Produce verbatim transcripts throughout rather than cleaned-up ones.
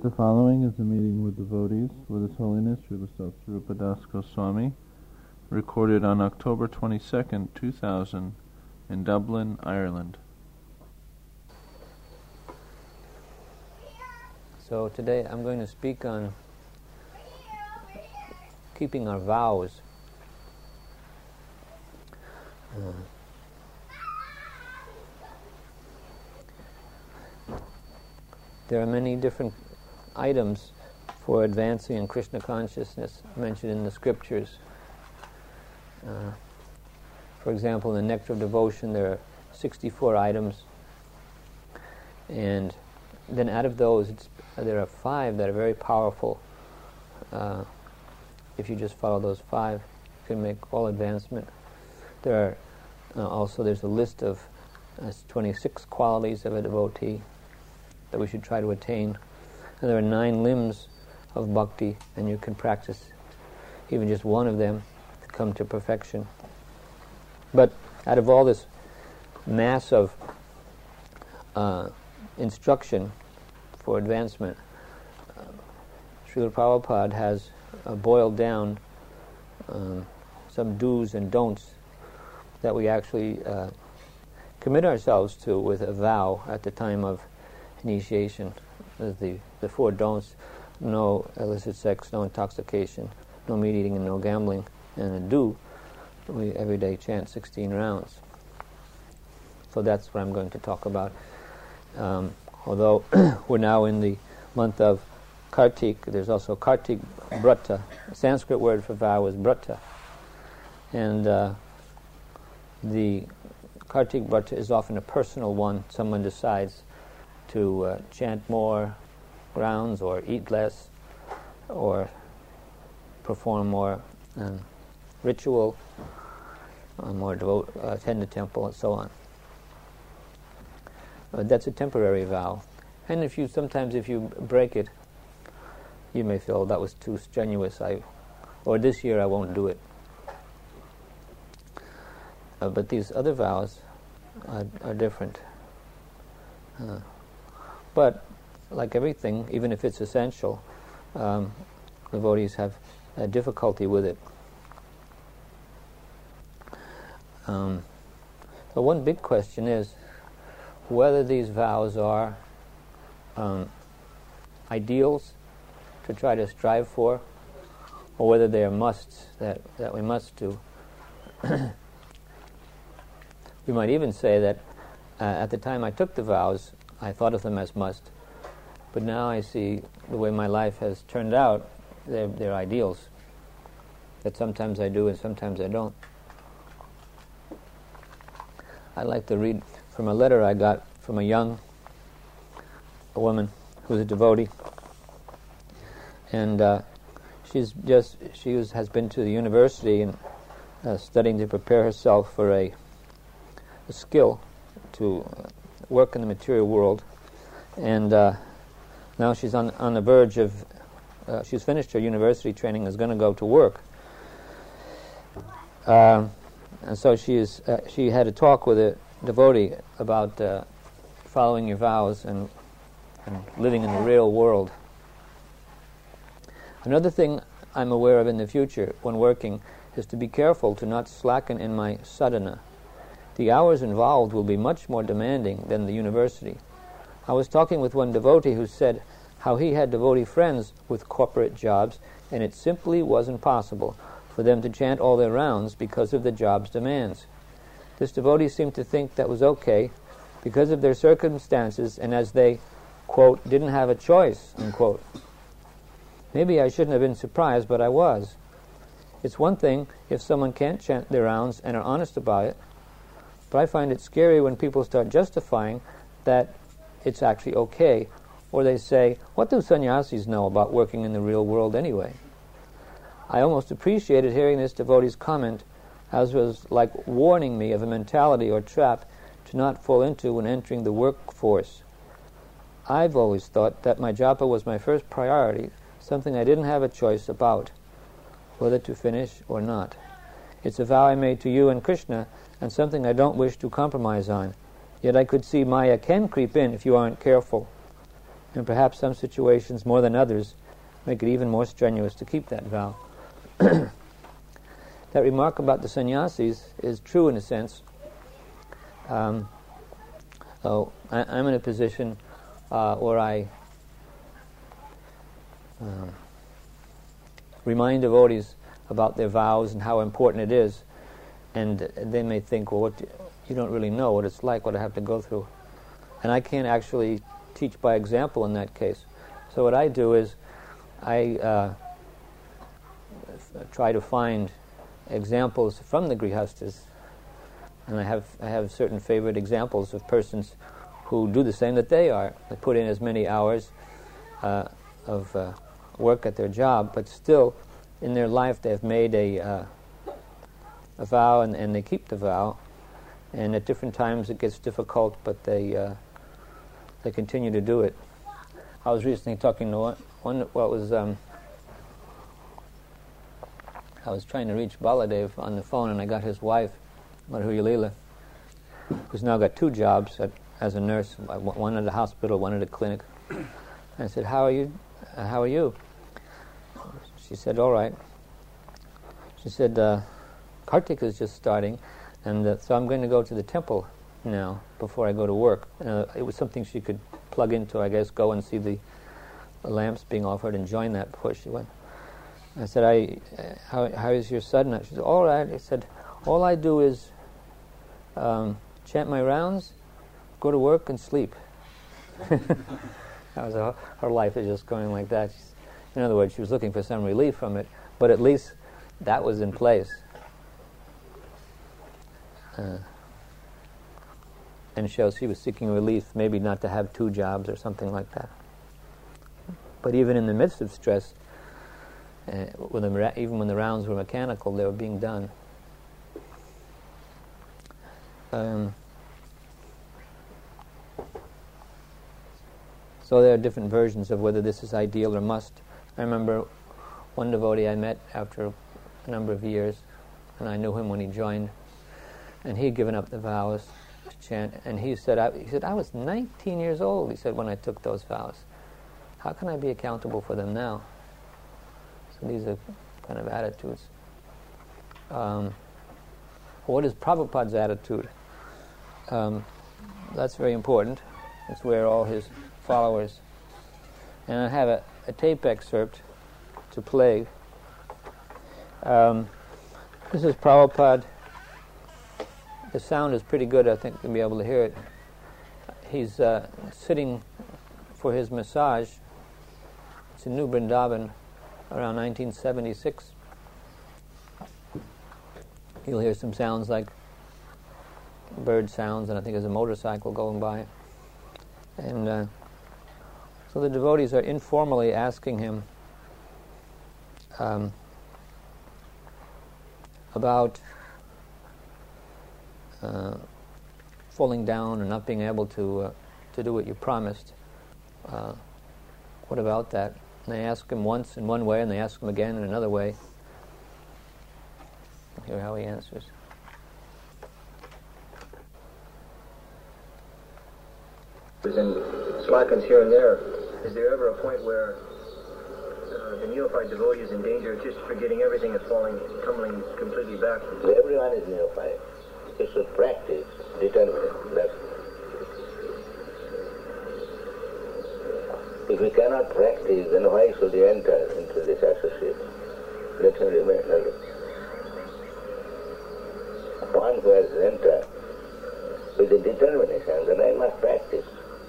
The following is a meeting with devotees with His Holiness Srila Satsvarupa Das Goswami, recorded on October twenty-second, two thousand, in Dublin, Ireland. So today I'm going to speak on keeping our vows. Uh, there are many different items for advancing in Krishna consciousness mentioned in the scriptures. Uh, for example, in the Nectar of Devotion there are sixty-four items, and then out of those it's, there are five that are very powerful. Uh, if you just follow those five, you can make all advancement. There are uh, also there's a list of uh, twenty-six qualities of a devotee that we should try to attain. And there are nine limbs of bhakti, and you can practice even just one of them to come to perfection. But out of all this mass of uh, instruction for advancement, uh, Srila Prabhupada has uh, boiled down um, some do's and don'ts that we actually uh, commit ourselves to with a vow at the time of initiation. The, the four don'ts: no illicit sex, no intoxication, no meat eating, and no gambling. And a do, we every day chant sixteen rounds. So that's what I'm going to talk about. Um, although we're now in the month of Kartik, there's also Kartik Brata. The Sanskrit word for vow is Brata. And uh, the Kartik Brata is often a personal one. Someone decides to uh, chant more rounds or eat less or perform more um, ritual, uh, more devote, uh, attend the temple and so on. Uh, that's a temporary vow. And if you sometimes if you break it, you may feel that was too strenuous, I, or this year I won't do it. Uh, but these other vows are, are different. Uh, But, like everything, even if it's essential, um, devotees have a difficulty with it. Um, so one big question is whether these vows are um, ideals to try to strive for, or whether they are musts that, that we must do. We might even say that uh, at the time I took the vows, I thought of them as must, but now I see the way my life has turned out, they're, they're ideals, that sometimes I do and sometimes I don't. I like to read from a letter I got from a young a woman who's a devotee, and uh, she's just she was, has been to the university and uh, studying to prepare herself for a, a skill to uh, work in the material world, and uh, now she's on on the verge of uh, she's finished her university training, is going to go to work, uh, and so she is uh, she had a talk with a devotee about uh, following your vows and, and living in the real world. Another thing I'm aware of in the future when working is to be careful to not slacken in my sadhana. The hours involved will be much more demanding than the university. I was talking with one devotee who said how he had devotee friends with corporate jobs, and it simply wasn't possible for them to chant all their rounds because of the job's demands. This devotee seemed to think that was okay because of their circumstances and as they, quote, didn't have a choice, unquote. Maybe I shouldn't have been surprised, but I was. It's one thing if someone can't chant their rounds and are honest about it, but I find it scary when people start justifying that it's actually okay, or they say, what do sannyasis know about working in the real world anyway? I almost appreciated hearing this devotee's comment, as was like warning me of a mentality or trap to not fall into when entering the workforce. I've always thought that my japa was my first priority, something I didn't have a choice about, whether to finish or not. It's a vow I made to you and Krishna, and something I don't wish to compromise on. Yet I could see Maya can creep in if you aren't careful. And perhaps some situations, more than others, make it even more strenuous to keep that vow. That remark about the sannyasis is true in a sense. Um, so I, I'm in a position uh, where I uh, remind devotees about their vows and how important it is, and they may think, well, what do, you don't really know what it's like, what I have to go through. And I can't actually teach by example in that case. So what I do is I uh, f- try to find examples from the Grihastas, and I have I have certain favorite examples of persons who do the same that they are. They put in as many hours uh, of uh, work at their job, but still in their life they have made a uh, a vow, and, and they keep the vow. And at different times it gets difficult, but they uh, they continue to do it. I was recently talking to one, one well, it was, um, I was trying to reach Baladev on the phone, and I got his wife, Madhurya Leela, who's now got two jobs at, as a nurse, one at a hospital, one at a clinic. And I said, how are you? Uh, how are you? She said, all right. She said, uh, Kartika is just starting, and uh, so I'm going to go to the temple now before I go to work. Uh, it was something she could plug into, I guess, go and see the, the lamps being offered and join that before she went. I said, "I, uh, how, how is your sadhana?" She said, all right. I said, all I do is um, chant my rounds, go to work, and sleep. That was a, her life is just going like that. She's, in other words, she was looking for some relief from it, but at least that was in place. Uh, and shows she was seeking relief, maybe not to have two jobs or something like that. But even in the midst of stress, uh, when the, even when the rounds were mechanical, they were being done. Um, so there are different versions of whether this is ideal or must. I remember one devotee I met after a number of years, and I knew him when he joined, and he had given up the vows to chant, and he said, I, he said, I was nineteen years old, he said, when I took those vows. How can I be accountable for them now? So these are kind of attitudes. Um, what is Prabhupada's attitude? Um, that's very important. It's where all his followers. And I have a, a tape excerpt to play. Um, this is Prabhupada. The sound is pretty good, I think, to be able to hear it. He's uh, sitting for his massage. It's in New Vrindavan around nineteen seventy-six. You'll hear some sounds like bird sounds, and I think there's a motorcycle going by. And uh, so the devotees are informally asking him um, about uh, falling down and not being able to uh, to do what you promised. Uh, what about that? And they ask him once in one way, and they ask him again in another way. Hear how he answers. And slackens here and there. Is there ever a point where uh, the neophyte devotee is in danger of just forgetting everything and falling, tumbling completely backwards? Everyone is neophyte. He should practice, determine that. If he cannot practice, then why should he enter into this associate? Let him remain alone. One who has entered with the determination that I must practice.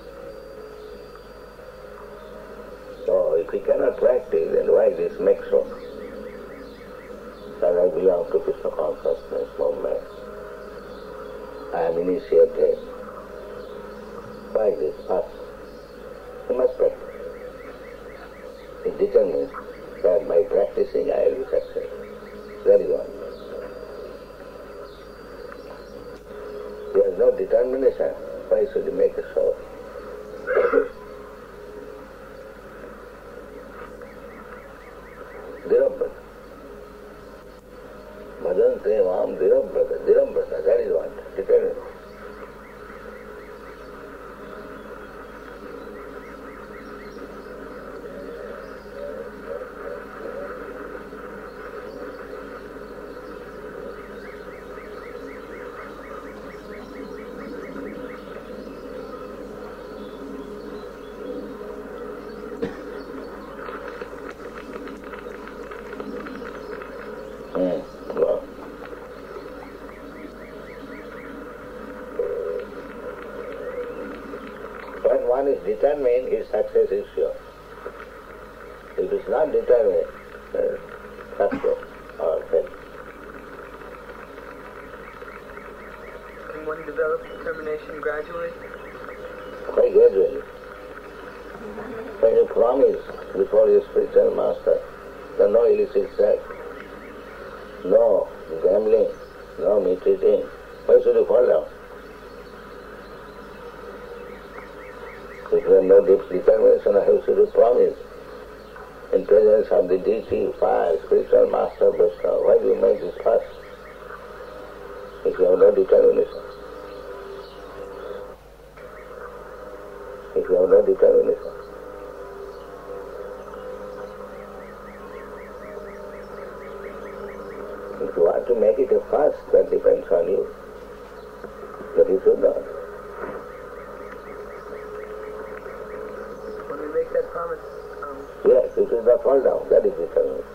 So if he cannot practice, then why this mix-up? That I belong to Krishna consciousness movement. I am initiated. Why this us? He must practice. He determines that by practicing I will be successful. That is all. He has no determination. Why should he make a show? Dhirabhrata. Bhajante Mam Dhirabhrata. Dhirabhrata, that is what. Determination. determined, his success is sure. If it is not determined, then success or fail. Can one develop determination gradually? Quite gradually. When you promise before your spiritual master, that no illicit sex, no gambling, no meat eating, why should you fall down? If you have no deep determination, how should you promise? In presence of the deity, fire, spiritual master, Vishnu, why do you make this fuss? If you have no determination. If you have no determination. If you want to make it a fuss, that depends on you. But you should not. When we make that promise, um, Yes, it is not fall down. That is determination.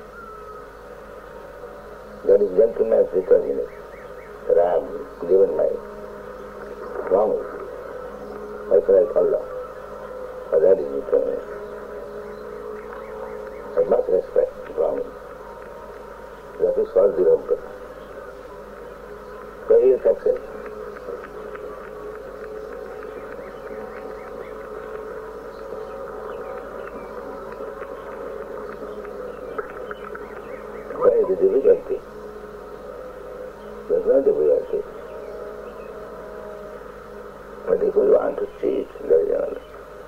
That is gentleman's determination. That I have given my promise. Why should I fall down? But that is determination. I must respect the promise. That is called the Rabba. So he is success. Where is the difficulty? There's no difficulty. But if you want to see it, there is another.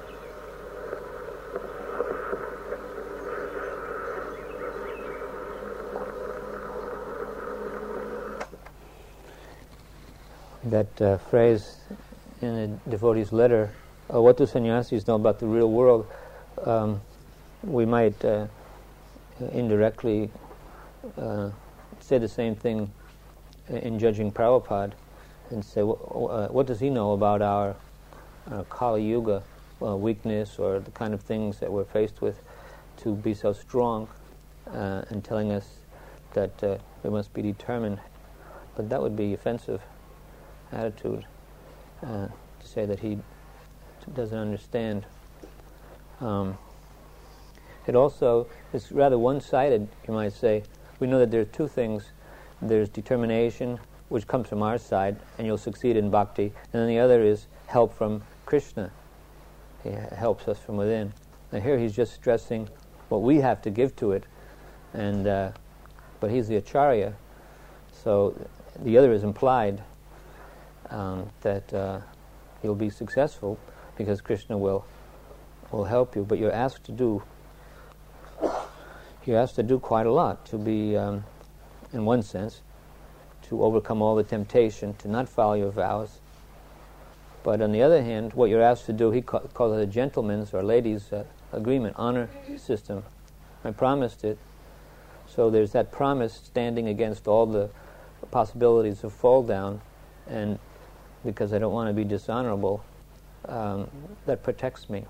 That uh, phrase in a devotee's letter, uh, what do sannyasis know about the real world? Um, we might uh, indirectly uh, say the same thing in judging Prabhupada and say, well, uh, what does he know about our, our Kali Yuga uh, weakness or the kind of things that we're faced with to be so strong uh, and telling us that uh, we must be determined. But that would be offensive attitude uh, to say that he t- doesn't understand. Um, it also is rather one-sided, you might say. We know that there are two things. There's determination, which comes from our side, and you'll succeed in bhakti, and then the other is help from Krishna. He h- helps us from within. And here he's just stressing what we have to give to it, and uh, but he's the acharya, so the other is implied. Um, that uh, you'll be successful because Krishna will will help you, but you're asked to do you're asked to do quite a lot to be, um, in one sense, to overcome all the temptation, to not follow your vows. But on the other hand, what you're asked to do, he ca- calls it a gentleman's or ladies' uh, agreement, honor system. I promised it, so there's that promise standing against all the possibilities of fall down, and because I don't want to be dishonorable, um, that protects me.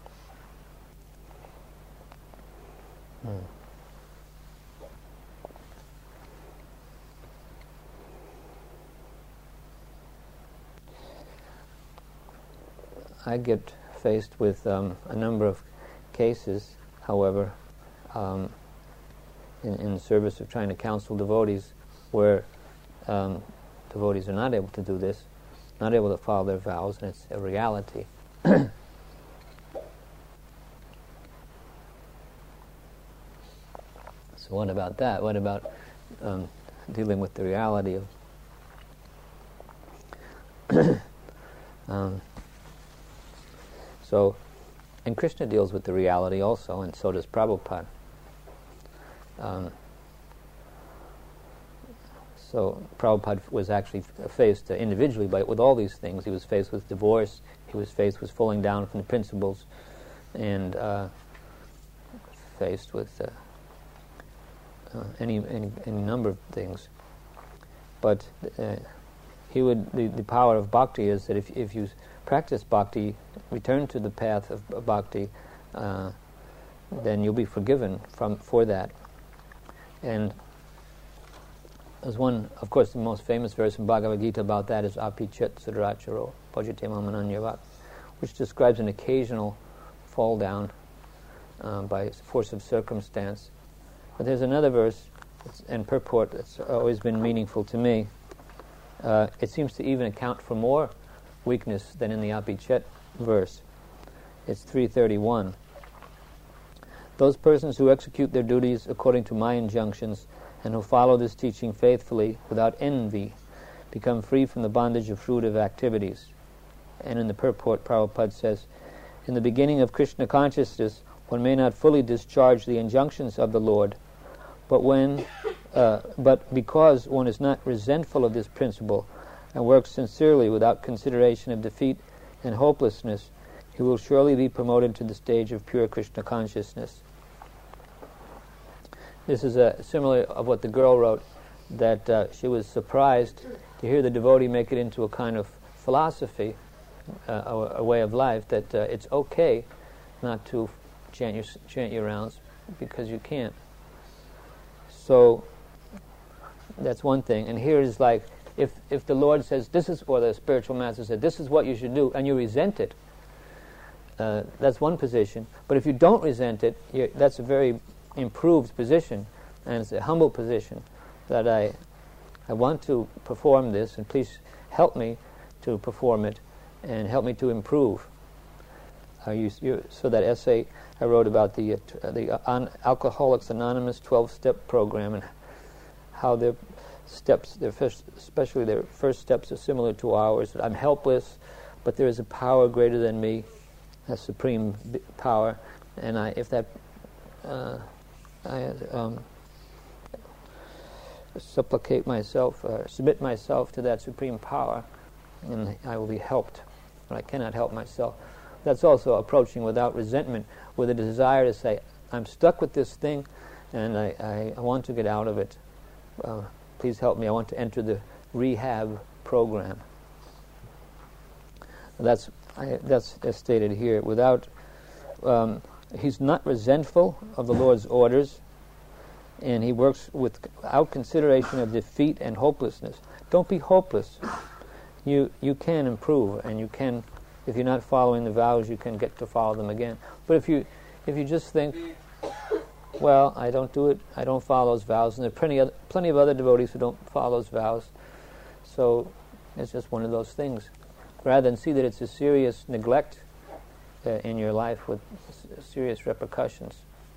Hmm. I get faced with um, a number of cases, however, um, in, in the service of trying to counsel devotees, where um, devotees are not able to do this, not able to follow their vows, and it's a reality. So what about that? What about um, dealing with the reality of... um, so, and Krishna deals with the reality also, and so does Prabhupada. Um, So Prabhupada was actually faced uh, individually by, with all these things. He was faced with divorce, he was faced with falling down from the principles, and uh, faced with uh, uh, any, any any number of things. But uh, he would the, the power of bhakti is that if if you practice bhakti, return to the path of bhakti, uh, then you'll be forgiven from for that. And there's one, of course, the most famous verse in Bhagavad Gita about that is Api Chet Sudaracharo Bhajate Mamananyavat, which describes an occasional fall down um, by force of circumstance. But there's another verse it's, and purport that's always been meaningful to me. Uh, it seems to even account for more weakness than in the Apichet verse. It's three thirty-one. Those persons who execute their duties according to my injunctions and who follow this teaching faithfully without envy become free from the bondage of fruitive activities. And in the purport, Prabhupada says, in the beginning of Krishna consciousness, one may not fully discharge the injunctions of the Lord, but when, uh, but because one is not resentful of this principle and works sincerely without consideration of defeat and hopelessness, he will surely be promoted to the stage of pure Krishna consciousness. This is a similar of what the girl wrote, that uh, she was surprised to hear the devotee make it into a kind of philosophy, uh, a, a way of life, that uh, it's okay not to chant your, chant your rounds because you can't. So that's one thing. And here is like, if if the Lord says this is, or the spiritual master said this is what you should do, and you resent it, uh, that's one position. But if you don't resent it, you're, that's a very improved position, and it's a humble position, that I I want to perform this, and please help me to perform it, and help me to improve. Uh, you, you, so that essay I wrote about the uh, the uh, Alcoholics Anonymous twelve-step program, and how their steps, their first, especially their first steps, are similar to ours. I'm helpless, but there is a power greater than me, a supreme b- power, and I, if that, uh, I um, supplicate myself, uh, submit myself to that supreme power, and I will be helped. But I cannot help myself. That's also approaching without resentment, with a desire to say, I'm stuck with this thing, and I, I, I want to get out of it. Uh, please help me. I want to enter the rehab program. That's I, that's as stated here. Without, um, he's not resentful of the Lord's orders, and he works without consideration of defeat and hopelessness. Don't be hopeless. You you can improve, and you can. If you're not following the vows, you can get to follow them again. But if you if you just think, well, I don't do it, I don't follow those vows, and there are plenty, other, plenty of other devotees who don't follow those vows, so it's just one of those things. Rather than see that it's a serious neglect uh, in your life with s- serious repercussions.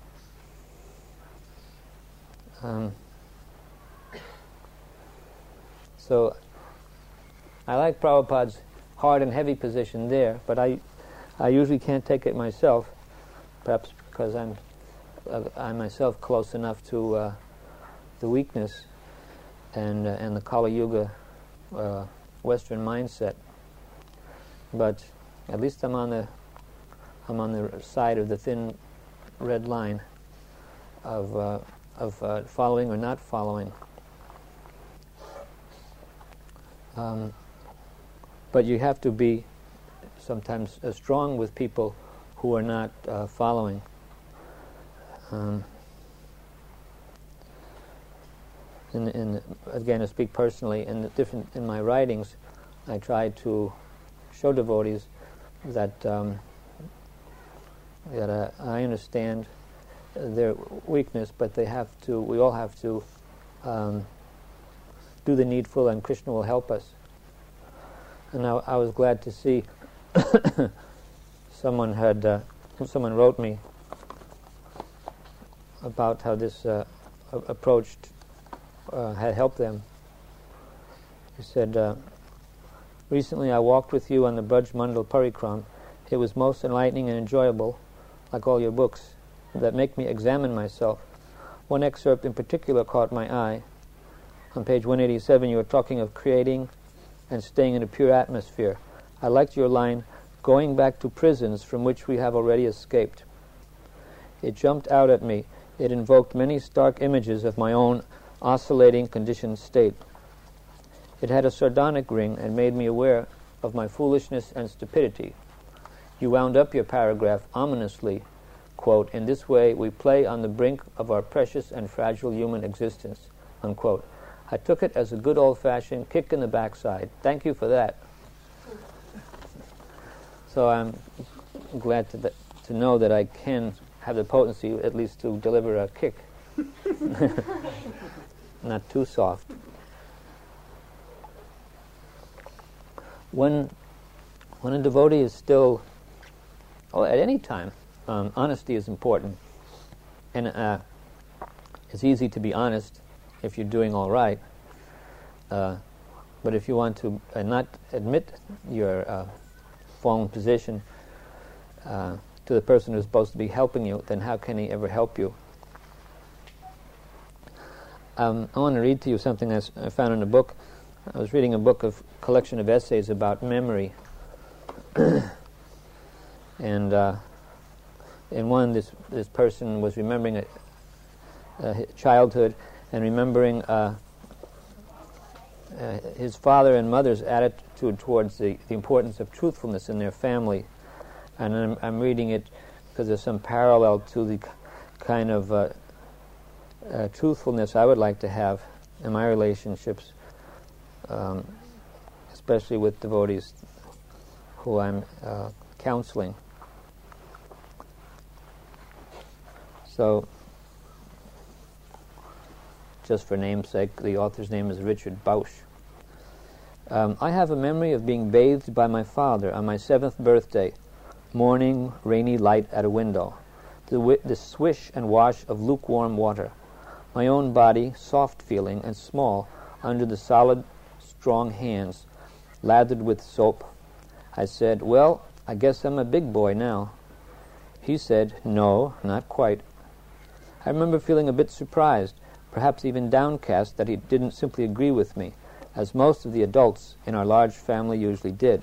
Um, so I like Prabhupada's hard and heavy position there, but I, I usually can't take it myself, perhaps because I'm, uh, I'm myself close enough to uh, the weakness and uh, and the Kali Yuga uh, Western mindset. But at least I'm on the, I'm on the side of the thin red line of uh, of uh, following or not following. Um, But you have to be sometimes uh, strong with people who are not uh, following. Um, in, in, again, to speak personally, in the different in my writings, I try to show devotees that um, that uh, I understand their weakness, but they have to. We all have to um, do the needful, and Krishna will help us. And I, I was glad to see someone had uh, someone wrote me about how this uh, a- approach uh, had helped them. He said, uh, recently I walked with you on the Braj Mandal Parikram. It was most enlightening and enjoyable, like all your books, that make me examine myself. One excerpt in particular caught my eye. On page one eighty-seven, you were talking of creating and staying in a pure atmosphere. I liked your line, going back to prisons from which we have already escaped. It jumped out at me. It invoked many stark images of my own oscillating conditioned state. It had a sardonic ring and made me aware of my foolishness and stupidity. You wound up your paragraph ominously, quote, in this way we play on the brink of our precious and fragile human existence, unquote. I took it as a good old-fashioned kick in the backside. Thank you for that. So I'm glad to, th- to know that I can have the potency at least to deliver a kick. Not too soft. When, when a devotee is still, or at any time, um, honesty is important. And uh, it's easy to be honest if you're doing all right. Uh, but if you want to uh, not admit your uh, fallen position uh, to the person who's supposed to be helping you, then how can he ever help you? Um, I want to read to you something I, s- I found in a book. I was reading a book of collection of essays about memory, and uh, in one, this this person was remembering a, a childhood and remembering uh, uh, his father and mother's attitude towards the, the importance of truthfulness in their family. And I'm, I'm reading it because there's some parallel to the k- kind of uh, uh, truthfulness I would like to have in my relationships, um, especially with devotees who I'm uh, counseling. So, just for namesake, the author's name is Richard Bausch. Um, I have a memory of being bathed by my father on my seventh birthday. Morning, rainy light at a window. The, wi- the swish and wash of lukewarm water. My own body, soft feeling and small, under the solid, strong hands, lathered with soap. I said, "Well, I guess I'm a big boy now." He said, "No, not quite." I remember feeling a bit surprised, perhaps even downcast, that he didn't simply agree with me, as most of the adults in our large family usually did.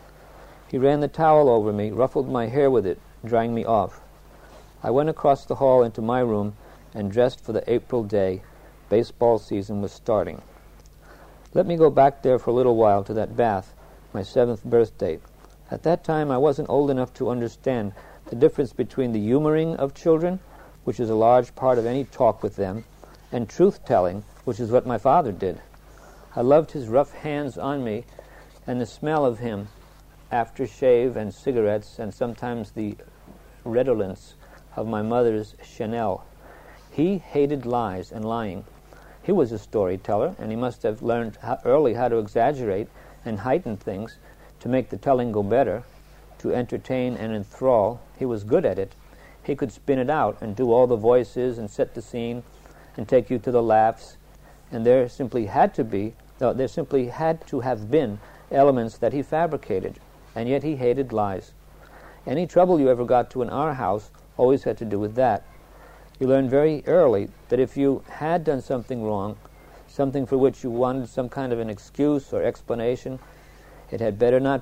He ran the towel over me, ruffled my hair with it, drying me off. I went across the hall into my room and dressed for the April day. Baseball season was starting. Let me go back there for a little while to that bath, my seventh birthday. At that time I wasn't old enough to understand the difference between the humoring of children, which is a large part of any talk with them, and truth-telling, which is what my father did. I loved his rough hands on me and the smell of him, aftershave and cigarettes, and sometimes the redolence of my mother's Chanel. He hated lies and lying. He was a storyteller, and he must have learned how early how to exaggerate and heighten things to make the telling go better, to entertain and enthrall. He was good at it. He could spin it out and do all the voices and set the scene and take you to the laughs. And there simply had to be, no, there simply had to have been elements that he fabricated, and yet he hated lies. Any trouble you ever got to in our house always had to do with that. You learned very early that if you had done something wrong, something for which you wanted some kind of an excuse or explanation, it had better not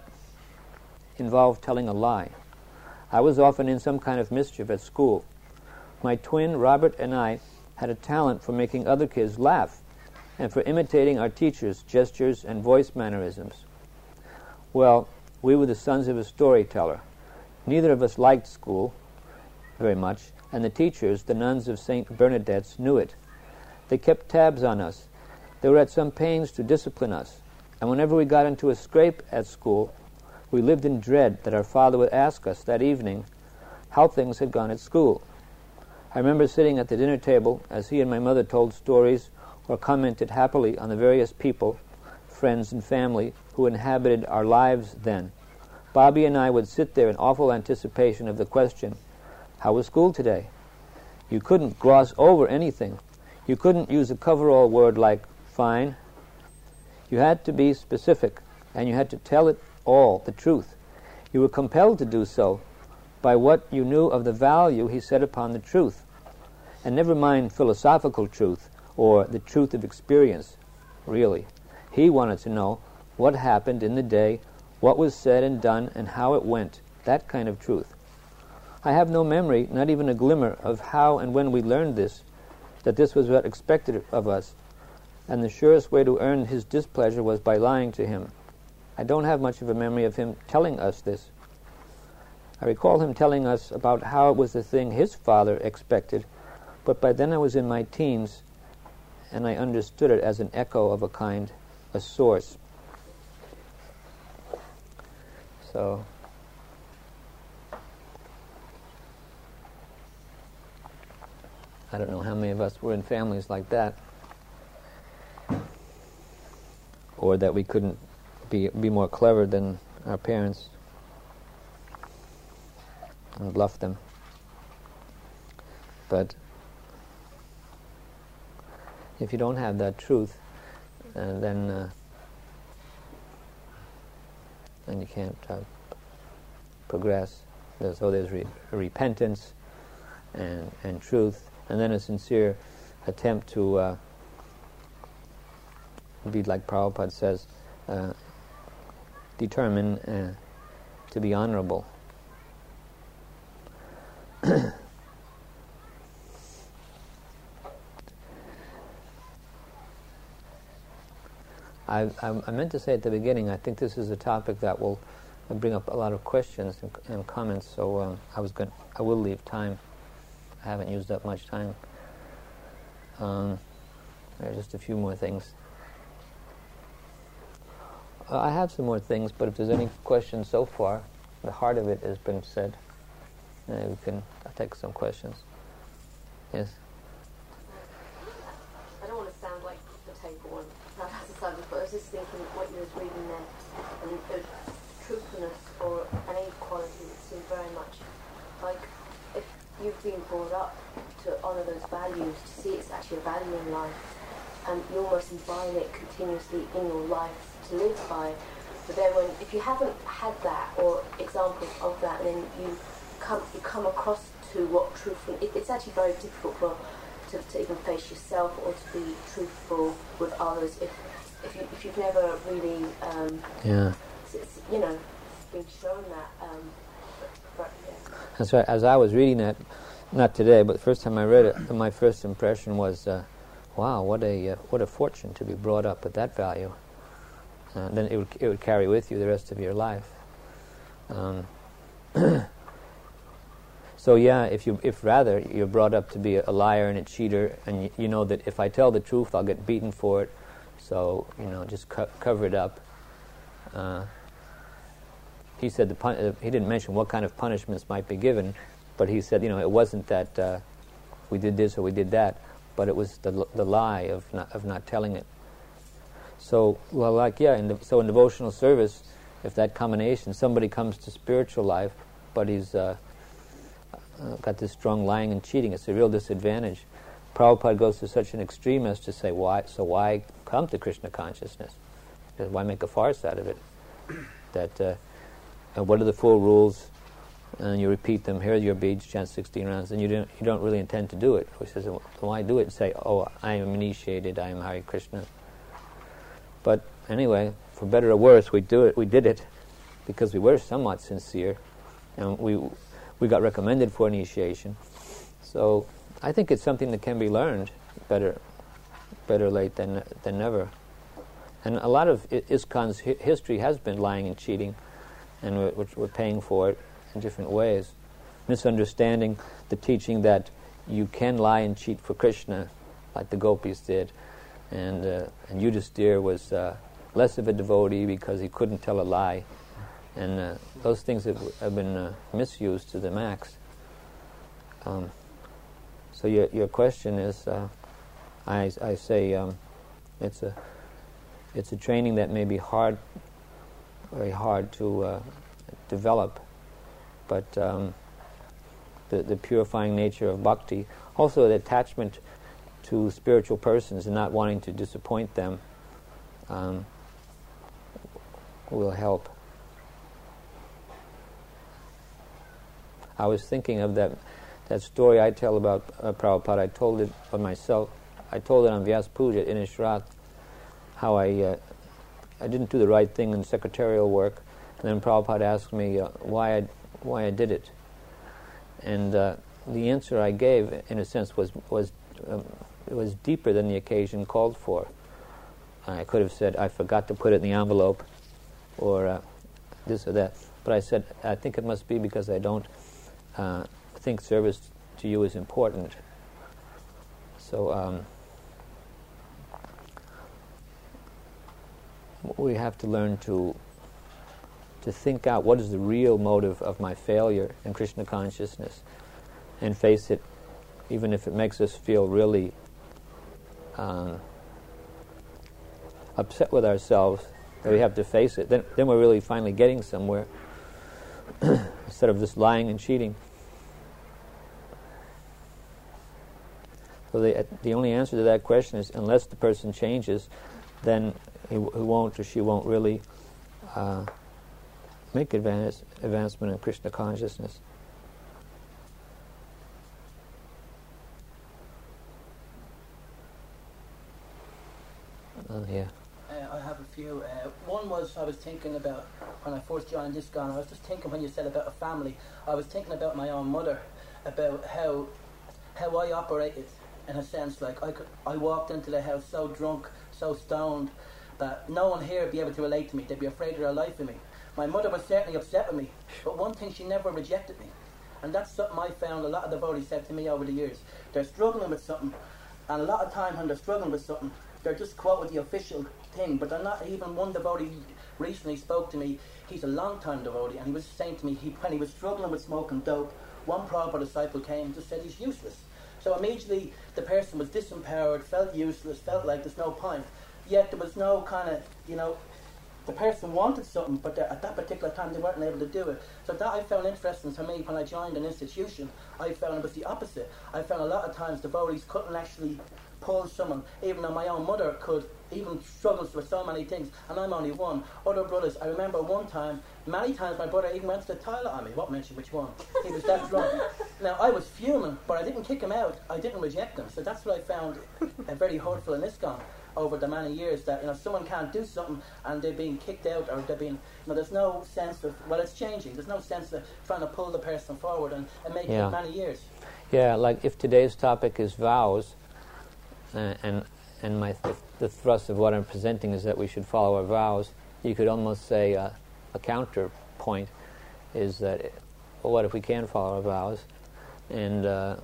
involve telling a lie. I was often in some kind of mischief at school. My twin, Robert, and I had a talent for making other kids laugh and for imitating our teachers' gestures and voice mannerisms. Well, we were the sons of a storyteller. Neither of us liked school very much, and the teachers, the nuns of Saint Bernadette's, knew it. They kept tabs on us. They were at some pains to discipline us, and whenever we got into a scrape at school, we lived in dread that our father would ask us that evening how things had gone at school. I remember sitting at the dinner table as he and my mother told stories or commented happily on the various people, friends and family, who inhabited our lives then. Bobby and I would sit there in awful anticipation of the question, "How was school today?" You couldn't gloss over anything. You couldn't use a coverall word like fine. You had to be specific, and you had to tell it all, the truth. You were compelled to do so by what you knew of the value he set upon the truth. And never mind philosophical truth or the truth of experience, really. He wanted to know what happened in the day, what was said and done, and how it went, that kind of truth. I have no memory, not even a glimmer, of how and when we learned this, that this was what expected of us, and the surest way to earn his displeasure was by lying to him. I don't have much of a memory of him telling us this. I recall him telling us about how it was the thing his father expected, but by then I was in my teens, and I understood it as an echo of a kind, a source. So, I don't know how many of us were in families like that, or that we couldn't be be more clever than our parents and bluff them. But if you don't have that truth, uh, then uh, then you can't uh, progress. There's, so there's re- repentance and and truth, and then a sincere attempt to uh, be, like Prabhupada says, uh, determine uh, to be honorable. I, I, I meant to say at the beginning, I think this is a topic that will bring up a lot of questions and, and comments. So um, I was going, I will leave time. I haven't used up much time. Um, there are just a few more things. Uh, I have some more things, but if there's any questions so far, the heart of it has been said. Uh, we can I'll take some questions. Yes. I don't want to sound like the table one. But I was just thinking what you was reading there, and the truthfulness or an equality would seem very much like if you've been brought up to honour those values, to see it's actually a value in life, and you almost embody it continuously in your life to live by. But then when, if you haven't had that or examples of that, and then you come you come across to what truthful, it, it's actually very difficult for To, to even face yourself or to be truthful with others if if, you, if you've never really um, yeah it's, it's, you know been shown that um, but, but, yeah. That's right. As I was reading that, not today, but the first time I read it, my first impression was, uh, wow, what a uh, what a fortune to be brought up with that value. Uh, then it would it would carry with you the rest of your life. Um, So yeah, if you if rather you're brought up to be a liar and a cheater, and you, you know that if I tell the truth, I'll get beaten for it, so you know just co- cover it up. Uh, he said the pun- uh, he didn't mention what kind of punishments might be given, but he said you know it wasn't that uh, we did this or we did that, but it was the the lie of not of not telling it. So well, like yeah, in the, so in devotional service, if that combination, somebody comes to spiritual life, but he's uh, Uh, got this strong lying and cheating, it's a real disadvantage. Prabhupada goes to such an extreme as to say, why? So why come to Krishna consciousness? Why make a farce out of it? That uh, uh, what are the full rules? And you repeat them. Here are your beads, chant sixteen rounds, and you don't you don't really intend to do it. He says, well, why do it? And say, oh, I am initiated. I am Hare Krishna. But anyway, for better or worse, we do it. We did it because we were somewhat sincere, and we. We got recommended for initiation, so I think it's something that can be learned. Better, better late than than never. And a lot of I- ISKCON's hi- history has been lying and cheating, and we're, we're, we're paying for it in different ways. Misunderstanding the teaching that you can lie and cheat for Krishna, like the gopis did, and uh, and Yudhisthira was uh, less of a devotee because he couldn't tell a lie. And uh, those things have, have been uh, misused to the max. Um, so your your question is, uh, I I say um, it's a it's a training that may be hard, very hard to uh, develop, but um, the the purifying nature of bhakti, also the attachment to spiritual persons and not wanting to disappoint them, um, will help. I was thinking of that that story I tell about uh, Prabhupada. I told it of myself. I told it on Vyas Puja in Ishrat, how I uh, I didn't do the right thing in secretarial work, and then Prabhupada asked me uh, why I why I did it, and uh, the answer I gave, in a sense, was was um, it was deeper than the occasion called for. I could have said I forgot to put it in the envelope, or uh, this or that, but I said I think it must be because I don't. Uh, think service to you is important. So um, we have to learn to to think out what is the real motive of my failure in Krishna consciousness, and face it even if it makes us feel really um, upset with ourselves, that we have to face it, then, then we're really finally getting somewhere instead of just lying and cheating. So the, uh, the only answer to that question is, unless the person changes, then he, w- he won't or she won't really uh, make advance, advancement in Krishna consciousness. Oh, yeah. Uh, I have a few. Uh, one was I was thinking about when I first joined ISKCON. I was just thinking when you said about a family. I was thinking about my own mother, about how how I operated in a sense. Like I could, I walked into the house so drunk, so stoned, that no one here would be able to relate to me. They'd be afraid of their life of me. My mother was certainly upset with me, but one thing, she never rejected me, and that's something I found a lot of devotees said to me over the years. They're struggling with something, and a lot of time when they're struggling with something, they're just quoting the official thing, but they're not. Even one devotee recently spoke to me. He's a long-time devotee, and he was saying to me, he, when he was struggling with smoking dope, one Prabhupada disciple came and just said he's useless. So immediately the person was disempowered, felt useless, felt like there's no point. Yet there was no kind of, you know, the person wanted something, but at that particular time they weren't able to do it. So that I found interesting to me when I joined an institution. I found it was the opposite. I found a lot of times devotees couldn't actually pull someone, even though my own mother could, even struggles with so many things, and I'm only one. Other brothers, I remember one time, many times my brother even went to the toilet on me. What mention which one? He was that drunk. Now, I was fuming, but I didn't kick him out. I didn't reject him. So that's what I found uh, very hurtful in ISKCON over the many years, that, you know, someone can't do something and they're being kicked out, or they're being, you know, there's no sense of, well, it's changing. There's no sense of trying to pull the person forward and, and make Yeah. it many years. Yeah, like if today's topic is vows, uh, and and my th- the thrust of what I'm presenting is that we should follow our vows, you could almost say uh, a counterpoint is that, well, what if we can follow our vows, and uh,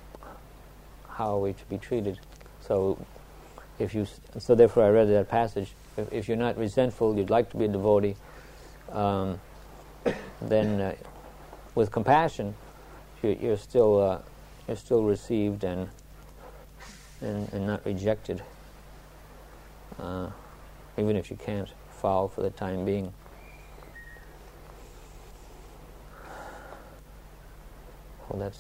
how are we to be treated? So, if you so therefore I read that passage. If, if you're not resentful, you'd like to be a devotee, um, then uh, with compassion, you're, you're still uh, you're still received and and, and not rejected, uh, even if you can't follow for the time being. Well, that's,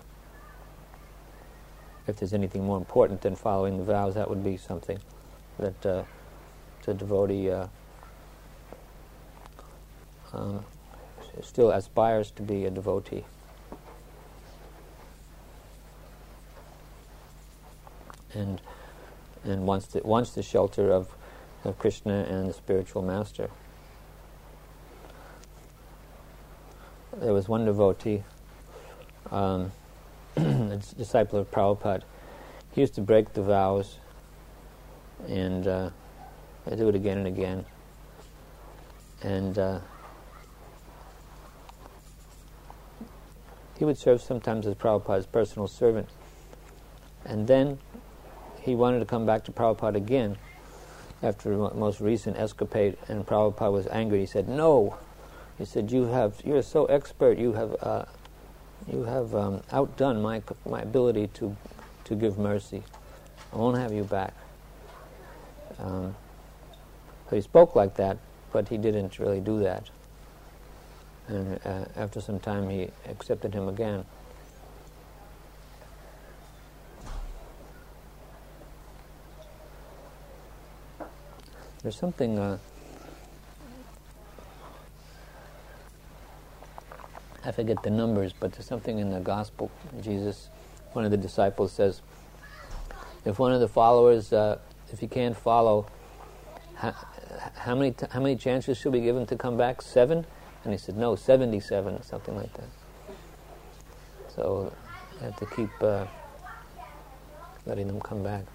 if there's anything more important than following the vows, that would be something that uh, the devotee uh, uh, still aspires to be a devotee. And and wants the, wants the shelter of, of Krishna and the spiritual master. There was one devotee, um, a disciple of Prabhupada. He used to break the vows and uh, do it again and again. And uh, he would serve sometimes as Prabhupada's personal servant. And then he wanted to come back to Prabhupada again after the most recent escapade, and Prabhupada was angry. He said, "No," he said, "You have, you're so expert. You have, uh, you have um, outdone my my ability to to give mercy. I won't have you back." Um, so he spoke like that, but he didn't really do that. And uh, after some time, he accepted him again. There's something, uh, I forget the numbers, but there's something in the gospel. Jesus, one of the disciples says, if one of the followers, uh, if he can't follow, how, how many t- how many chances should we give him to come back? Seven? And he said, no, seventy-seven, something like that. So I have to keep uh, letting them come back.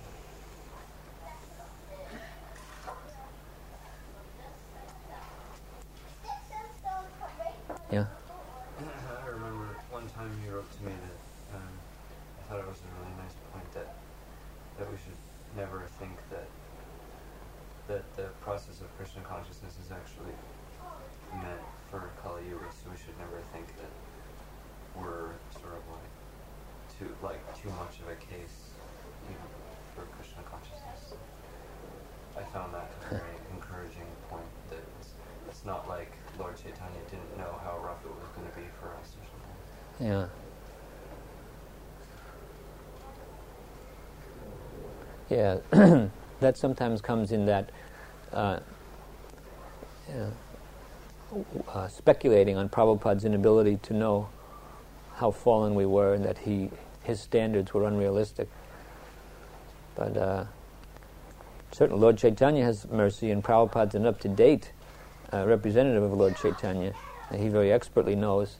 Yeah. I remember one time you wrote to me that um, I thought it was a really nice point that that we should never think that that the process of Krishna consciousness is actually meant for Kali Yuga, so we should never think that we're sort of like too like too much of a case even for Krishna consciousness. I found that a very encouraging point that it's, it's not like Lord Chaitanya didn't know how rough it was going to be for us or something. Yeah. Yeah, that sometimes comes in that uh, yeah, uh, speculating on Prabhupada's inability to know how fallen we were and that he his standards were unrealistic. But uh, certainly Lord Chaitanya has mercy, and Prabhupada's an up-to-date uh, representative of Lord Chaitanya. And he very expertly knows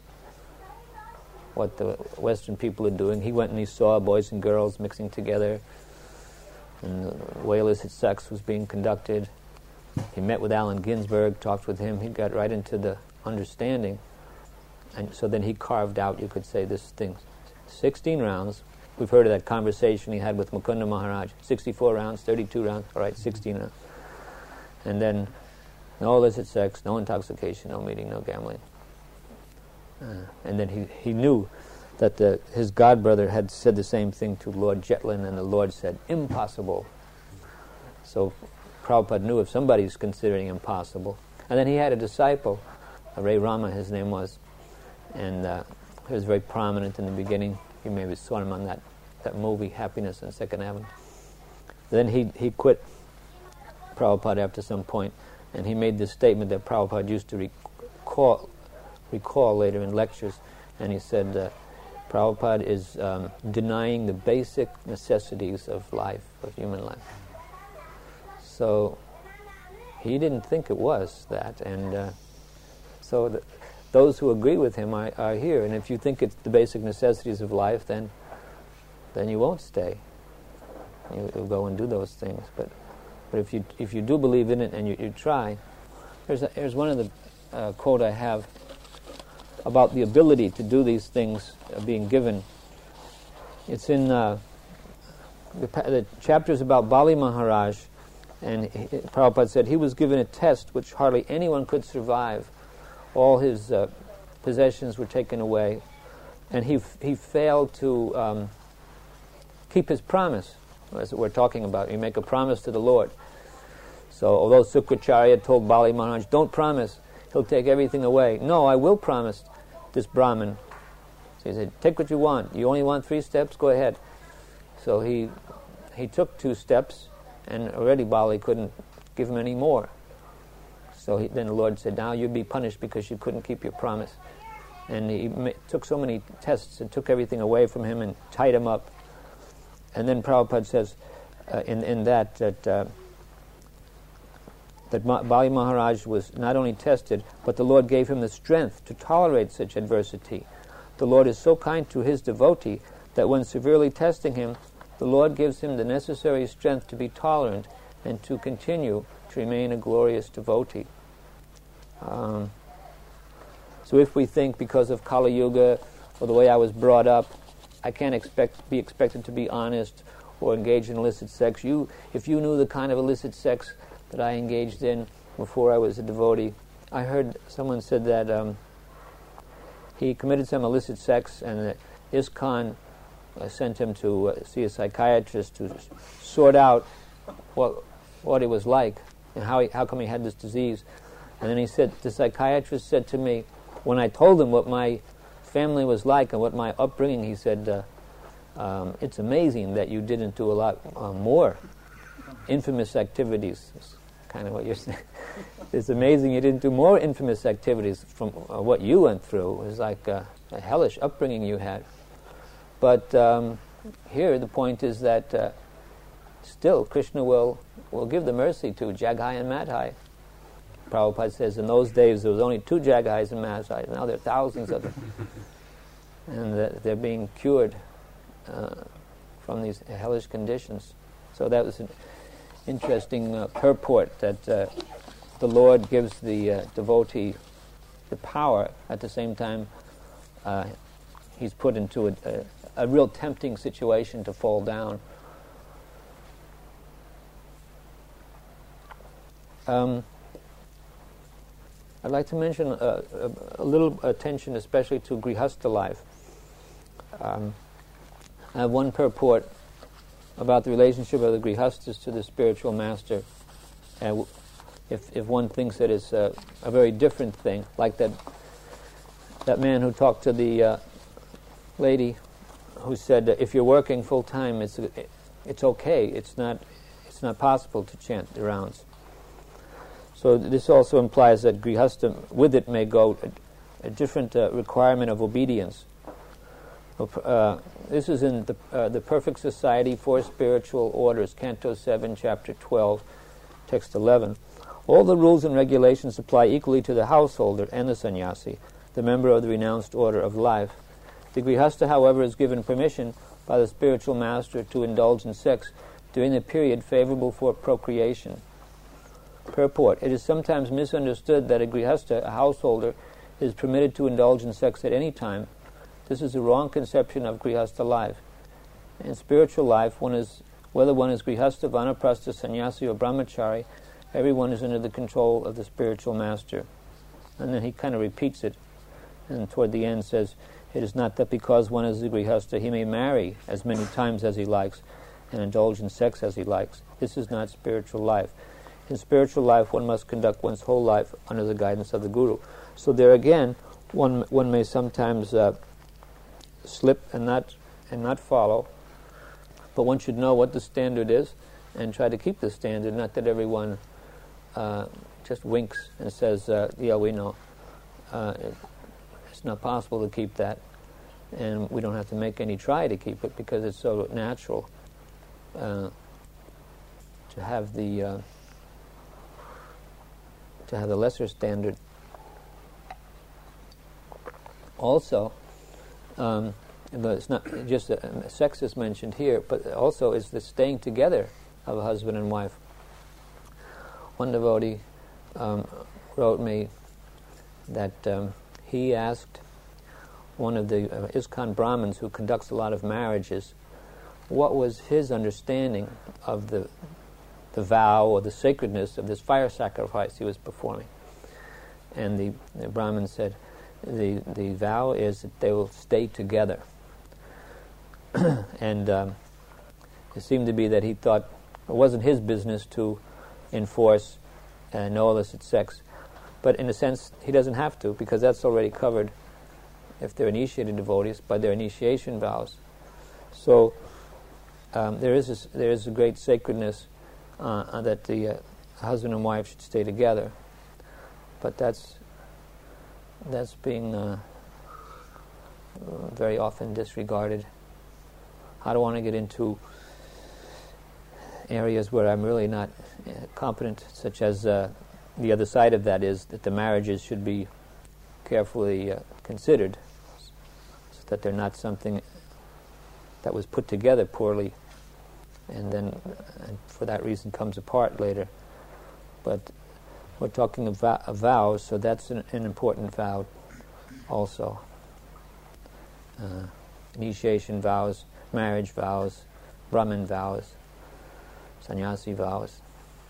what the Western people are doing. He went and he saw boys and girls mixing together, and the way illicit sex was being conducted. He met with Allen Ginsberg, talked with him. He got right into the understanding. And so then he carved out, you could say, this thing. sixteen rounds. We've heard of that conversation he had with Mukunda Maharaj. sixty-four rounds, thirty-two rounds, all right, sixteen rounds. And then no illicit sex, no intoxication, no meeting, no gambling. Uh, and then he, he knew that the, his godbrother had said the same thing to Lord Jetlin, and the Lord said, impossible. So Prabhupada knew if somebody's considering impossible. And then he had a disciple, Ray Rama, his name was, and uh, he was very prominent in the beginning. You maybe saw him on that, that movie, Happiness on Second Avenue. Then he, he quit Prabhupada after some point, and he made this statement that Prabhupada used to recall, recall later in lectures, and he said, uh, Prabhupada is um, denying the basic necessities of life, of human life. So he didn't think it was that, and uh, so the, those who agree with him are, are here. And if you think it's the basic necessities of life, then then you won't stay. You, you'll go and do those things. But but if you if you do believe in it and you, you try, here's a, here's one of the uh, quote I have about the ability to do these things uh, being given. It's in uh, the, the chapters about Bali Maharaj, and he, Prabhupada said he was given a test which hardly anyone could survive. All his uh, possessions were taken away, and he f- he failed to um, keep his promise, as we're talking about. You make a promise to the Lord. So although Sukracharya told Bali Maharaj, don't promise, he'll take everything away. No, I will promise this Brahmin. So he said, take what you want. You only want three steps? Go ahead. So he he took two steps, and already Bali couldn't give him any more. So he, then the Lord said, now you'll be punished because you couldn't keep your promise. And he ma- took so many tests and took everything away from him and tied him up. And then Prabhupada says uh, in, in that that, uh, that Ma- Bali Maharaj was not only tested, but the Lord gave him the strength to tolerate such adversity. The Lord is so kind to his devotee that when severely testing him, the Lord gives him the necessary strength to be tolerant and to continue to remain a glorious devotee. Um, so if we think because of Kali Yuga or the way I was brought up, I can't expect be expected to be honest or engage in illicit sex. You, if you knew the kind of illicit sex that I engaged in before I was a devotee, I heard someone said that um, he committed some illicit sex, and that ISKCON uh, sent him to uh, see a psychiatrist to s- sort out what what it was like and how he, how come he had this disease. And then he said, the psychiatrist said to me, when I told him what my family was like and what my upbringing, he said, uh, um, it's amazing that you didn't do a lot uh, more infamous activities. That's kind of what you're saying. It's amazing you didn't do more infamous activities from uh, what you went through. It was like uh, a hellish upbringing you had. But um, here the point is that uh, still Krishna will, will give the mercy to Jagai and Madhai. Prabhupada says in those days there was only two Jagais and Madhais. Now there are thousands of them. And that they're being cured uh, from these hellish conditions. So that was an interesting uh, purport that uh, the Lord gives the uh, devotee the power. At the same time, uh, he's put into a, a, a real tempting situation to fall down. Um, I'd like to mention a, a, a little attention especially to Grihastha life. Um, I have one purport about the relationship of the grihastas to the spiritual master. And if if one thinks that it's a, a very different thing, like that that man who talked to the uh, lady who said that if you're working full time, it's it's okay. It's not it's not possible to chant the rounds. So this also implies that grihastha with it may go a, a different uh, requirement of obedience. Uh, this is in the uh, the Perfect Society for Spiritual Orders, Canto seven, Chapter twelve, Text eleven. All the rules and regulations apply equally to the householder and the sannyasi, the member of the renounced order of life. The grihastha, however, is given permission by the spiritual master to indulge in sex during the period favorable for procreation. Purport: it is sometimes misunderstood that a grihastha, a householder, is permitted to indulge in sex at any time. This is a wrong conception of grihastha life. In spiritual life, one is, whether one is grihastha, vanaprastha, sannyasi, or brahmachari, everyone is under the control of the spiritual master. And then he kind of repeats it, and toward the end says, it is not that because one is a grihastha, he may marry as many times as he likes and indulge in sex as he likes. This is not spiritual life. In spiritual life, one must conduct one's whole life under the guidance of the Guru. So there again, one one may sometimes uh, slip and not and not follow, but one should know what the standard is and try to keep the standard. Not that everyone uh, just winks and says, uh, "Yeah, we know." Uh, it, it's not possible to keep that, and we don't have to make any try to keep it because it's so natural uh, to have the. Uh, to have the lesser standard. Also, um, it's not just uh, sex is mentioned here, but also is the staying together of a husband and wife. One devotee um, wrote me that um, he asked one of the uh, ISKCON Brahmins who conducts a lot of marriages what was his understanding of the the vow or the sacredness of this fire sacrifice he was performing. And the, the Brahmin said, the the vow is that they will stay together. and um, it seemed to be that he thought it wasn't his business to enforce uh, no illicit sex. But in a sense, he doesn't have to, because that's already covered, if they're initiated devotees, by their initiation vows. So um, there is a, there is a great sacredness Uh, that the uh, husband and wife should stay together, but that's that's being uh, very often disregarded. I don't want to get into areas where I'm really not uh, competent, such as uh, the other side of that is that the marriages should be carefully uh, considered, so that they're not something that was put together poorly, and then and for that reason comes apart later. But we're talking about vow, vows, so that's an, an important vow also. Uh, initiation vows, marriage vows, Brahmin vows, sannyasi vows.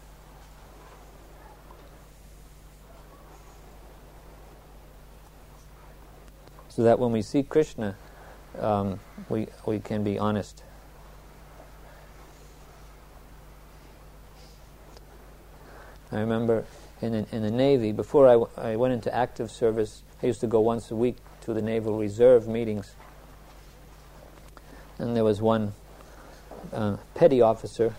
So that when we see Krishna, um, we we can be honest. I remember in the, in the Navy, before I, w- I went into active service, I used to go once a week to the Naval Reserve meetings. And there was one uh, petty officer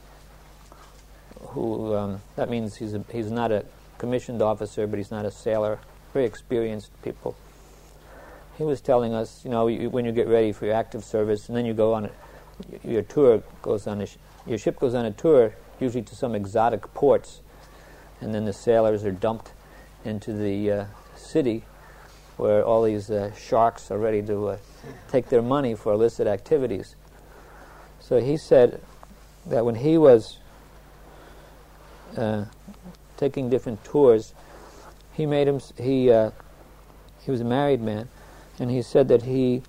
who, um, that means he's a, he's not a commissioned officer, but he's not a sailor, very experienced people. He was telling us, you know, you, when you get ready for your active service, and then you go on, a, your tour goes on, a sh- your ship goes on a tour, usually to some exotic ports, and then the sailors are dumped into the uh, city where all these uh, sharks are ready to uh, take their money for illicit activities. So he said that when he was uh, taking different tours, he made him. He uh, he was a married man, and he said that he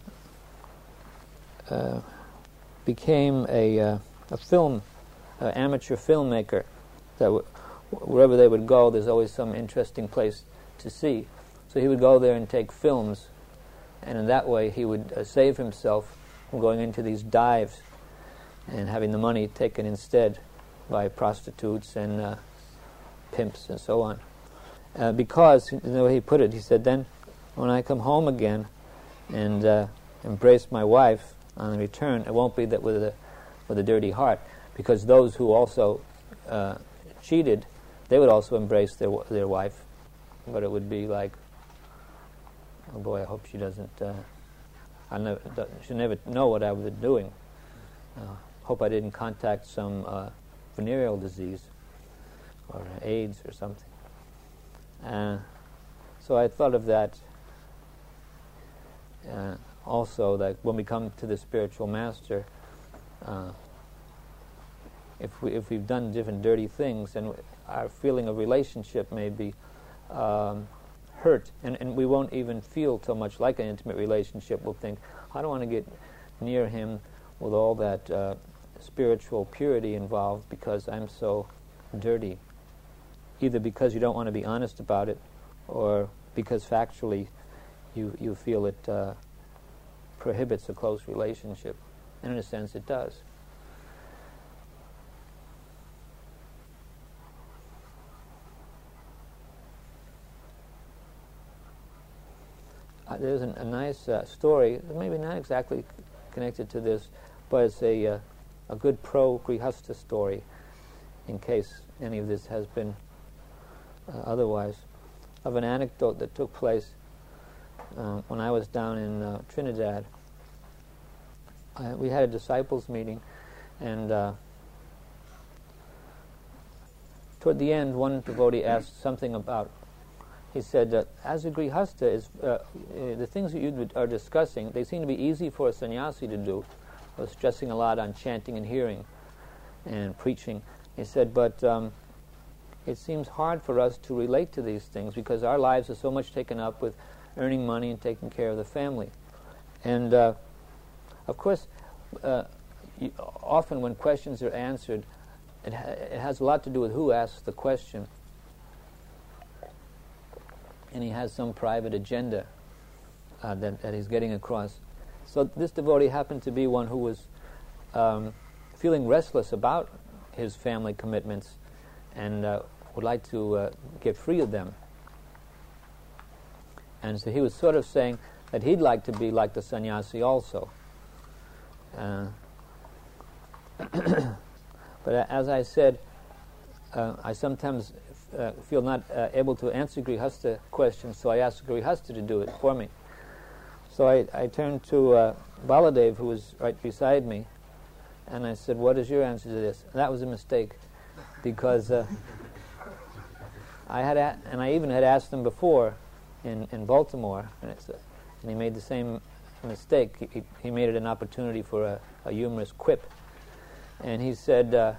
uh, became a uh, a film uh, amateur filmmaker. That w- wherever they would go, there's always some interesting place to see. So he would go there and take films, and in that way he would uh, save himself from going into these dives and having the money taken instead by prostitutes and uh, pimps and so on. Uh, because, the way he put it, he said, then when I come home again and uh, embrace my wife on the return, it won't be that with a, with a dirty heart, because those who also uh, cheated, they would also embrace their their wife, but it would be like, oh boy, I hope she doesn't, uh, I never, she'll never know what I was doing. Uh, hope I didn't contact some uh, venereal disease or AIDS or something. Uh, so I thought of that uh, also, that when we come to the spiritual master, uh, if we if we've done different dirty things, and our feeling of relationship may be um, hurt, and, and we won't even feel so much like an intimate relationship. We'll think, I don't want to get near him with all that uh, spiritual purity involved because I'm so dirty. Either because you don't want to be honest about it, or because factually you you feel it uh, prohibits a close relationship. And in a sense it does. Uh, there's an, a nice uh, story, maybe not exactly c- connected to this, but it's a, uh, a good pro-Grihastha story, in case any of this has been uh, otherwise, of an anecdote that took place uh, when I was down in uh, Trinidad. I, we had a disciples meeting, and uh, toward the end, one devotee asked something about, he said, uh, as a Grihastha, is, uh, uh, the things that you are discussing, they seem to be easy for a sannyasi to do. I was stressing a lot on chanting and hearing and preaching. He said, but um, it seems hard for us to relate to these things because our lives are so much taken up with earning money and taking care of the family. And uh, of course, uh, you, often when questions are answered, it, ha- it has a lot to do with who asks the question. And he has some private agenda uh, that, that he's getting across. So this devotee happened to be one who was um, feeling restless about his family commitments and uh, would like to uh, get free of them. And so he was sort of saying that he'd like to be like the sannyasi also. Uh, but as I said, uh, I sometimes uh, feel not uh, able to answer Grihastha questions, so I asked Grihastha to do it for me. So I, I turned to uh, Baladev, who was right beside me, and I said, what is your answer to this? And that was a mistake, because uh, I had, a- and I even had asked him before in, in Baltimore, and, it's, uh, and he made the same mistake. He, he, he made it an opportunity for a, a humorous quip. And he said, uh,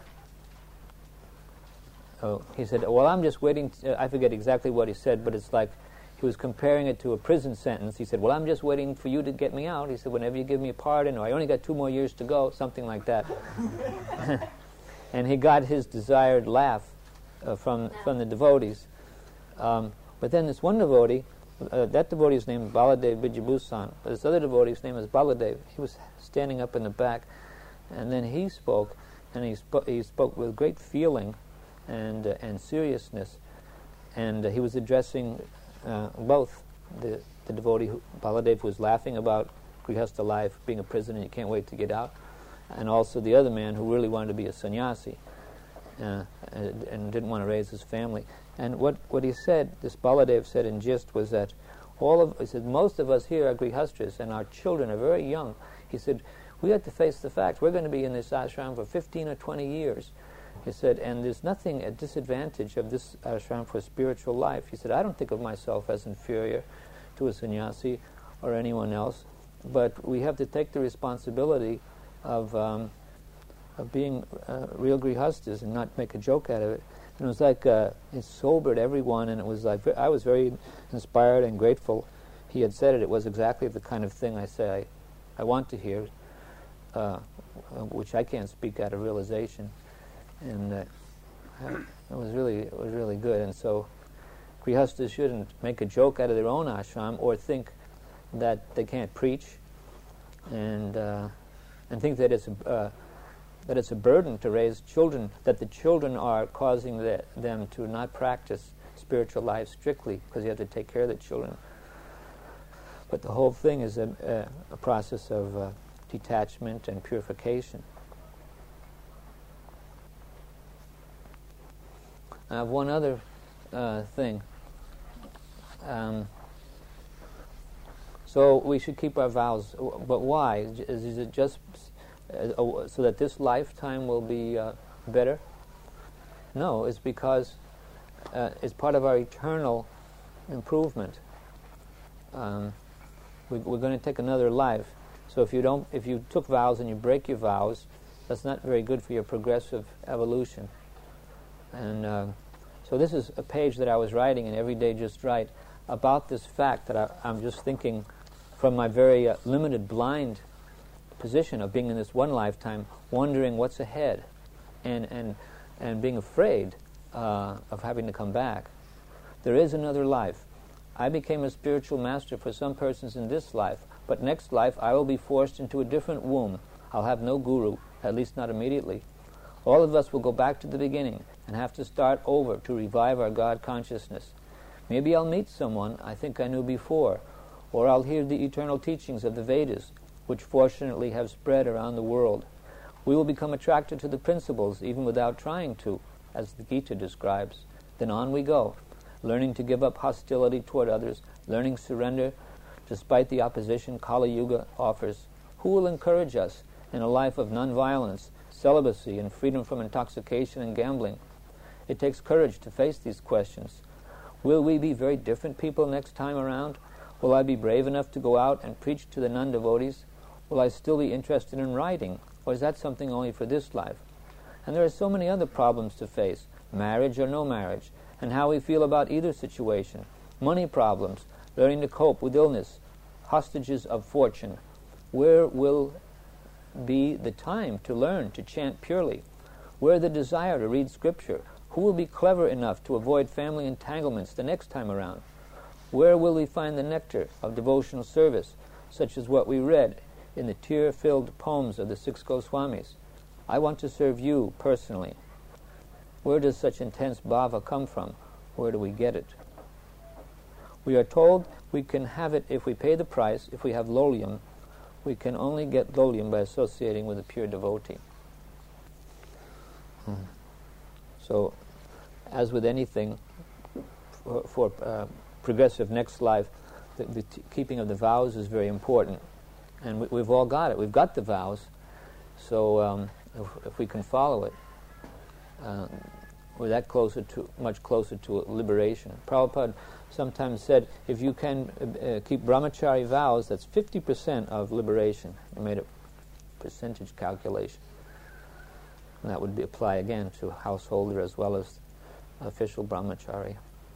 oh, he said, well, I'm just waiting, t- I forget exactly what he said, but it's like, he was comparing it to a prison sentence. He said, well, I'm just waiting for you to get me out. He said, whenever you give me a pardon, or I only got two more years to go, something like that. And he got his desired laugh uh, from from the devotees. Um, but then this one devotee, uh, that devotee's name is Baladev Vijaybhusan, but this other devotee's name is Baladev. He was standing up in the back, and then he spoke, and he, spo- he spoke with great feeling and, uh, and seriousness, and uh, he was addressing Uh, both the, the devotee, who, Baladev, who was laughing about Grihastha life, being a prisoner and you can't wait to get out, and also the other man who really wanted to be a sannyasi uh, and, and didn't want to raise his family. And what, what he said, this Baladev said in gist, was that all of, he said, most of us here are Grihasthas and our children are very young. He said, we have to face the fact we're going to be in this ashram for fifteen or twenty years. He said, and there's nothing at disadvantage of this ashram for spiritual life. He said, I don't think of myself as inferior to a sannyasi or anyone else, but we have to take the responsibility of um, of being uh, real grihastas and not make a joke out of it. And it was like, uh, it sobered everyone, and it was like, I was very inspired and grateful he had said it. It was exactly the kind of thing I say I, I want to hear, uh, which I can't speak out of realization. And uh, it was really it was really good. And so Grihasthas shouldn't make a joke out of their own ashram or think that they can't preach and uh, and think that it's a, uh, that it's a burden to raise children, that the children are causing the, them to not practice spiritual life strictly because you have to take care of the children. But the whole thing is a, a, a process of uh, detachment and purification. I have one other uh, thing. Um, so we should keep our vows, but why? Is, is it just uh, so that this lifetime will be uh, better? No, it's because uh, it's part of our eternal improvement. Um, we, we're going to take another life. So if you don't, if you took vows and you break your vows, that's not very good for your progressive evolution. And uh, so this is a page that I was writing in Everyday Just Right about this fact that I, I'm just thinking from my very uh, limited, blind position of being in this one lifetime, wondering what's ahead, and and and being afraid uh, of having to come back. There is another life. I became a spiritual master for some persons in this life, but next life I will be forced into a different womb. I'll have no guru, at least not immediately. All of us will go back to the beginning and have to start over to revive our God consciousness. Maybe I'll meet someone I think I knew before, or I'll hear the eternal teachings of the Vedas, which fortunately have spread around the world. We will become attracted to the principles even without trying to, as the Gita describes. Then on we go, learning to give up hostility toward others, learning surrender despite the opposition Kali Yuga offers. Who will encourage us in a life of non-violence, celibacy, and freedom from intoxication and gambling? It takes courage to face these questions. Will we be very different people next time around? Will I be brave enough to go out and preach to the non-devotees? Will I still be interested in writing? Or is that something only for this life? And there are so many other problems to face, marriage or no marriage, and how we feel about either situation, money problems, learning to cope with illness, hostages of fortune. Where will be the time to learn to chant purely? Where the desire to read scripture? Who will be clever enough to avoid family entanglements the next time around? Where will we find the nectar of devotional service, such as what we read in the tear-filled poems of the six Goswamis? I want to serve you personally. Where does such intense bhava come from? Where do we get it? We are told we can have it if we pay the price, if we have lolium. We can only get lolium by associating with a pure devotee. Hmm. So, as with anything, for, for uh, progressive next life, the, the t- keeping of the vows is very important. And we, we've all got it. We've got the vows. So, um, if, if we can follow it, uh, we're that closer to, much closer to liberation. Prabhupada sometimes said, if you can uh, keep brahmachari vows, that's fifty percent of liberation. He made a percentage calculation. And that would be apply again to householder as well as official brahmachari.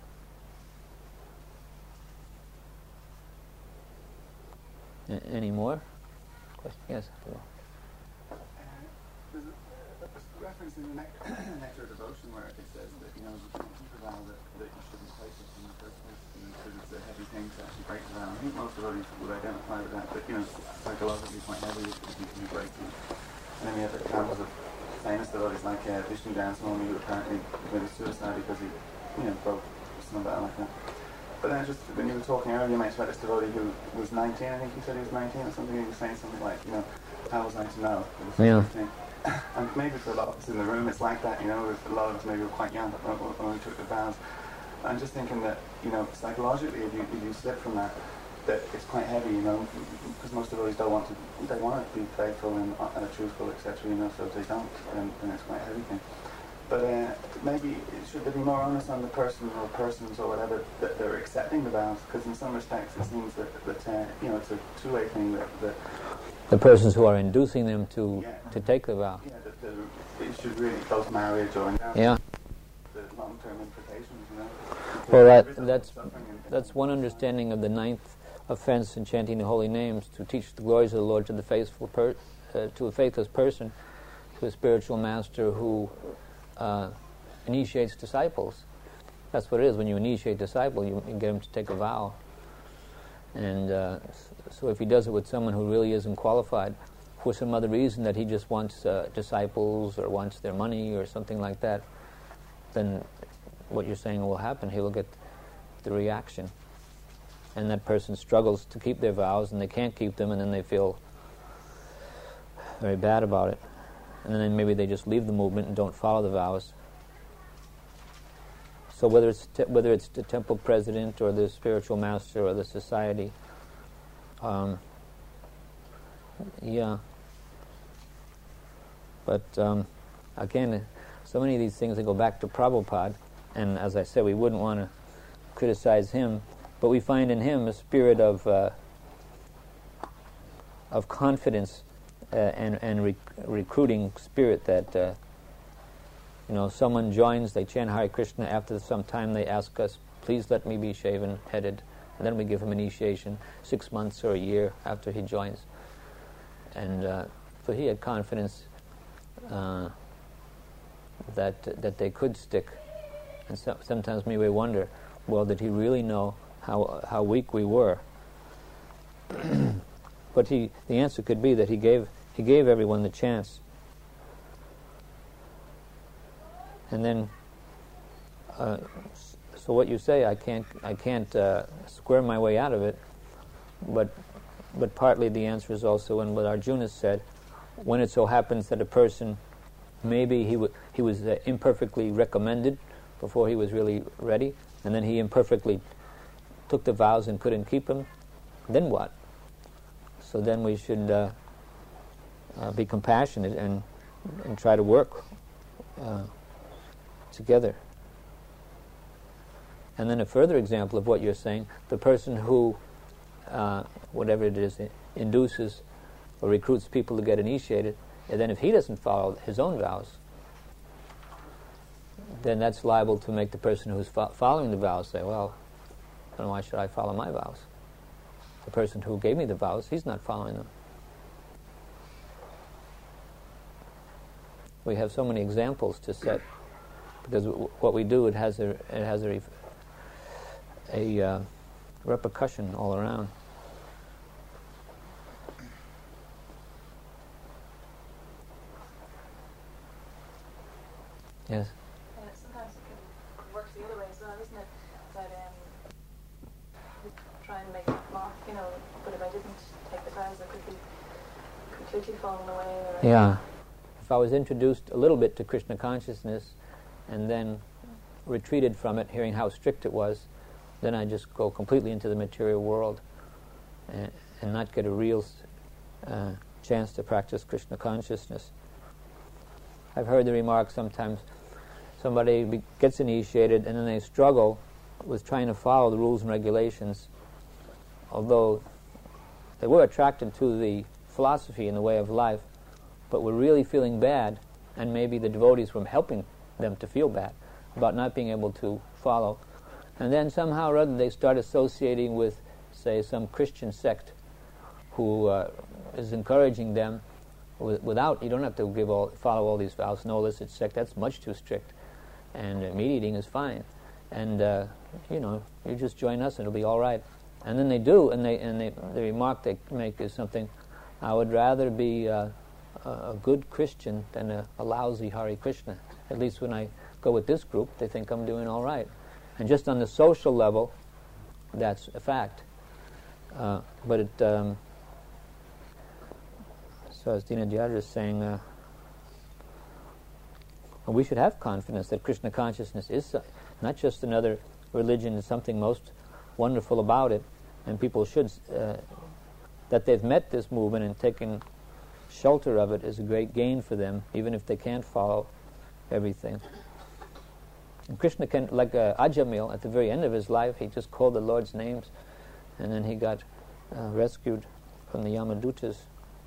A- any more? Question? Yes. There's a reference in the Nectar of Devotion where it says that, you know, you can't keep a vow that, that you shouldn't take it in the first place, you know, because it's a heavy thing to actually break the vow. I think most devotees would identify with that, but, you know, psychologically quite heavy if you, if you break them. And then we have examples of famous devotees like uh, Vishnu Dan Swami, who apparently committed suicide because he, you know, broke some vow like that. But then just, when you were talking earlier, mates, about this devotee who was nineteen, I think you said he was nineteen or something, and you were saying something like, you know, how was I to know? Yeah. And maybe for a lot of us in the room, it's like that, you know, a lot of us maybe were quite young when, when we took the vows. I'm just thinking that, you know, psychologically, if you, if you slip from that, that it's quite heavy, you know, because most devotees don't want to, they want to be faithful and uh, truthful, et cetera, you know, so if they don't, then, then it's quite a heavy thing. But uh, maybe should there be more onus on the person or persons or whatever that they're accepting the vows? Because in some respects it seems that, that uh, you know, it's a two-way thing that... that the persons who are inducing them to yeah, to take the vow. Yeah, that the, it should really close marriage or... Yeah. The long-term implications, you know? Well, that, that's, that's one understanding of the ninth offense in chanting the holy names, to teach the glories of the Lord to the faithful per, uh, to a faithless person, to a spiritual master who uh, initiates disciples. That's what it is. When you initiate a disciple, you, you get him to take a vow. And uh, so if he does it with someone who really isn't qualified for some other reason, that he just wants uh, disciples or wants their money or something like that, then what you're saying will happen. He will get the reaction. And that person struggles to keep their vows, and they can't keep them, and then they feel very bad about it. And then maybe they just leave the movement and don't follow the vows. So whether it's te- whether it's the temple president or the spiritual master or the society, um, yeah. But um, again, so many of these things, they go back to Prabhupada, and as I said, we wouldn't want to criticize him, but we find in him a spirit of uh, of confidence uh, and and rec- recruiting spirit that uh, you know, someone joins, they chant Hare Krishna. After some time, they ask us, "Please let me be shaven headed," and then we give him initiation six months or a year after he joins. And uh, so he had confidence uh, that that they could stick. And so, sometimes we wonder, well, did he really know how how weak we were? But he, the answer could be that he gave he gave everyone the chance. And then, uh, so what you say, I can't I can't uh, square my way out of it. But but partly the answer is also in what Arjuna said. When it so happens that a person, maybe he w- he was uh, imperfectly recommended before he was really ready, and then he imperfectly took the vows and couldn't keep them, then what? So then we should uh, uh, be compassionate and and try to work uh, together. And then a further example of what you're saying, the person who, uh, whatever it is, induces or recruits people to get initiated, and then if he doesn't follow his own vows, then that's liable to make the person who's fo- following the vows say, well, then why should I follow my vows? The person who gave me the vows, he's not following them. We have so many examples to set, because w- what we do, it has a it has a, ref- a uh, repercussion all around. Yes. Uh, sometimes it can work the other way as well, isn't it? That um, try and make it mark, you know. But if I didn't take the vows, I could be completely falling away. Or Yeah. If I was introduced a little bit to Krishna consciousness and then retreated from it, hearing how strict it was, then I just go completely into the material world and, and not get a real uh, chance to practice Krishna consciousness. I've heard the remark sometimes, somebody be, gets initiated and then they struggle with trying to follow the rules and regulations, although they were attracted to the philosophy and the way of life, but were really feeling bad, and maybe the devotees were helping them to feel bad about not being able to follow. And then somehow or other they start associating with, say, some Christian sect who uh, is encouraging them w- without, you don't have to give all, follow all these vows, no illicit sect, that's much too strict. And uh, meat eating is fine. And, uh, you know, you just join us and it'll be all right. And then they do, and they and they, the remark they make is something, I would rather be uh, a good Christian than a, a lousy Hare Krishna. At least when I go with this group, they think I'm doing all right. And just on the social level, that's a fact. Uh, but it, um, so as Dina Dhyadra is saying, uh, we should have confidence that Krishna consciousness is not just another religion, it's something most wonderful about it, and people should, uh, that they've met this movement and taken shelter of it is a great gain for them, even if they can't follow everything. And Krishna can, like uh, Ajamil, at the very end of his life, he just called the Lord's names, and then he got uh, rescued from the Yamadutas.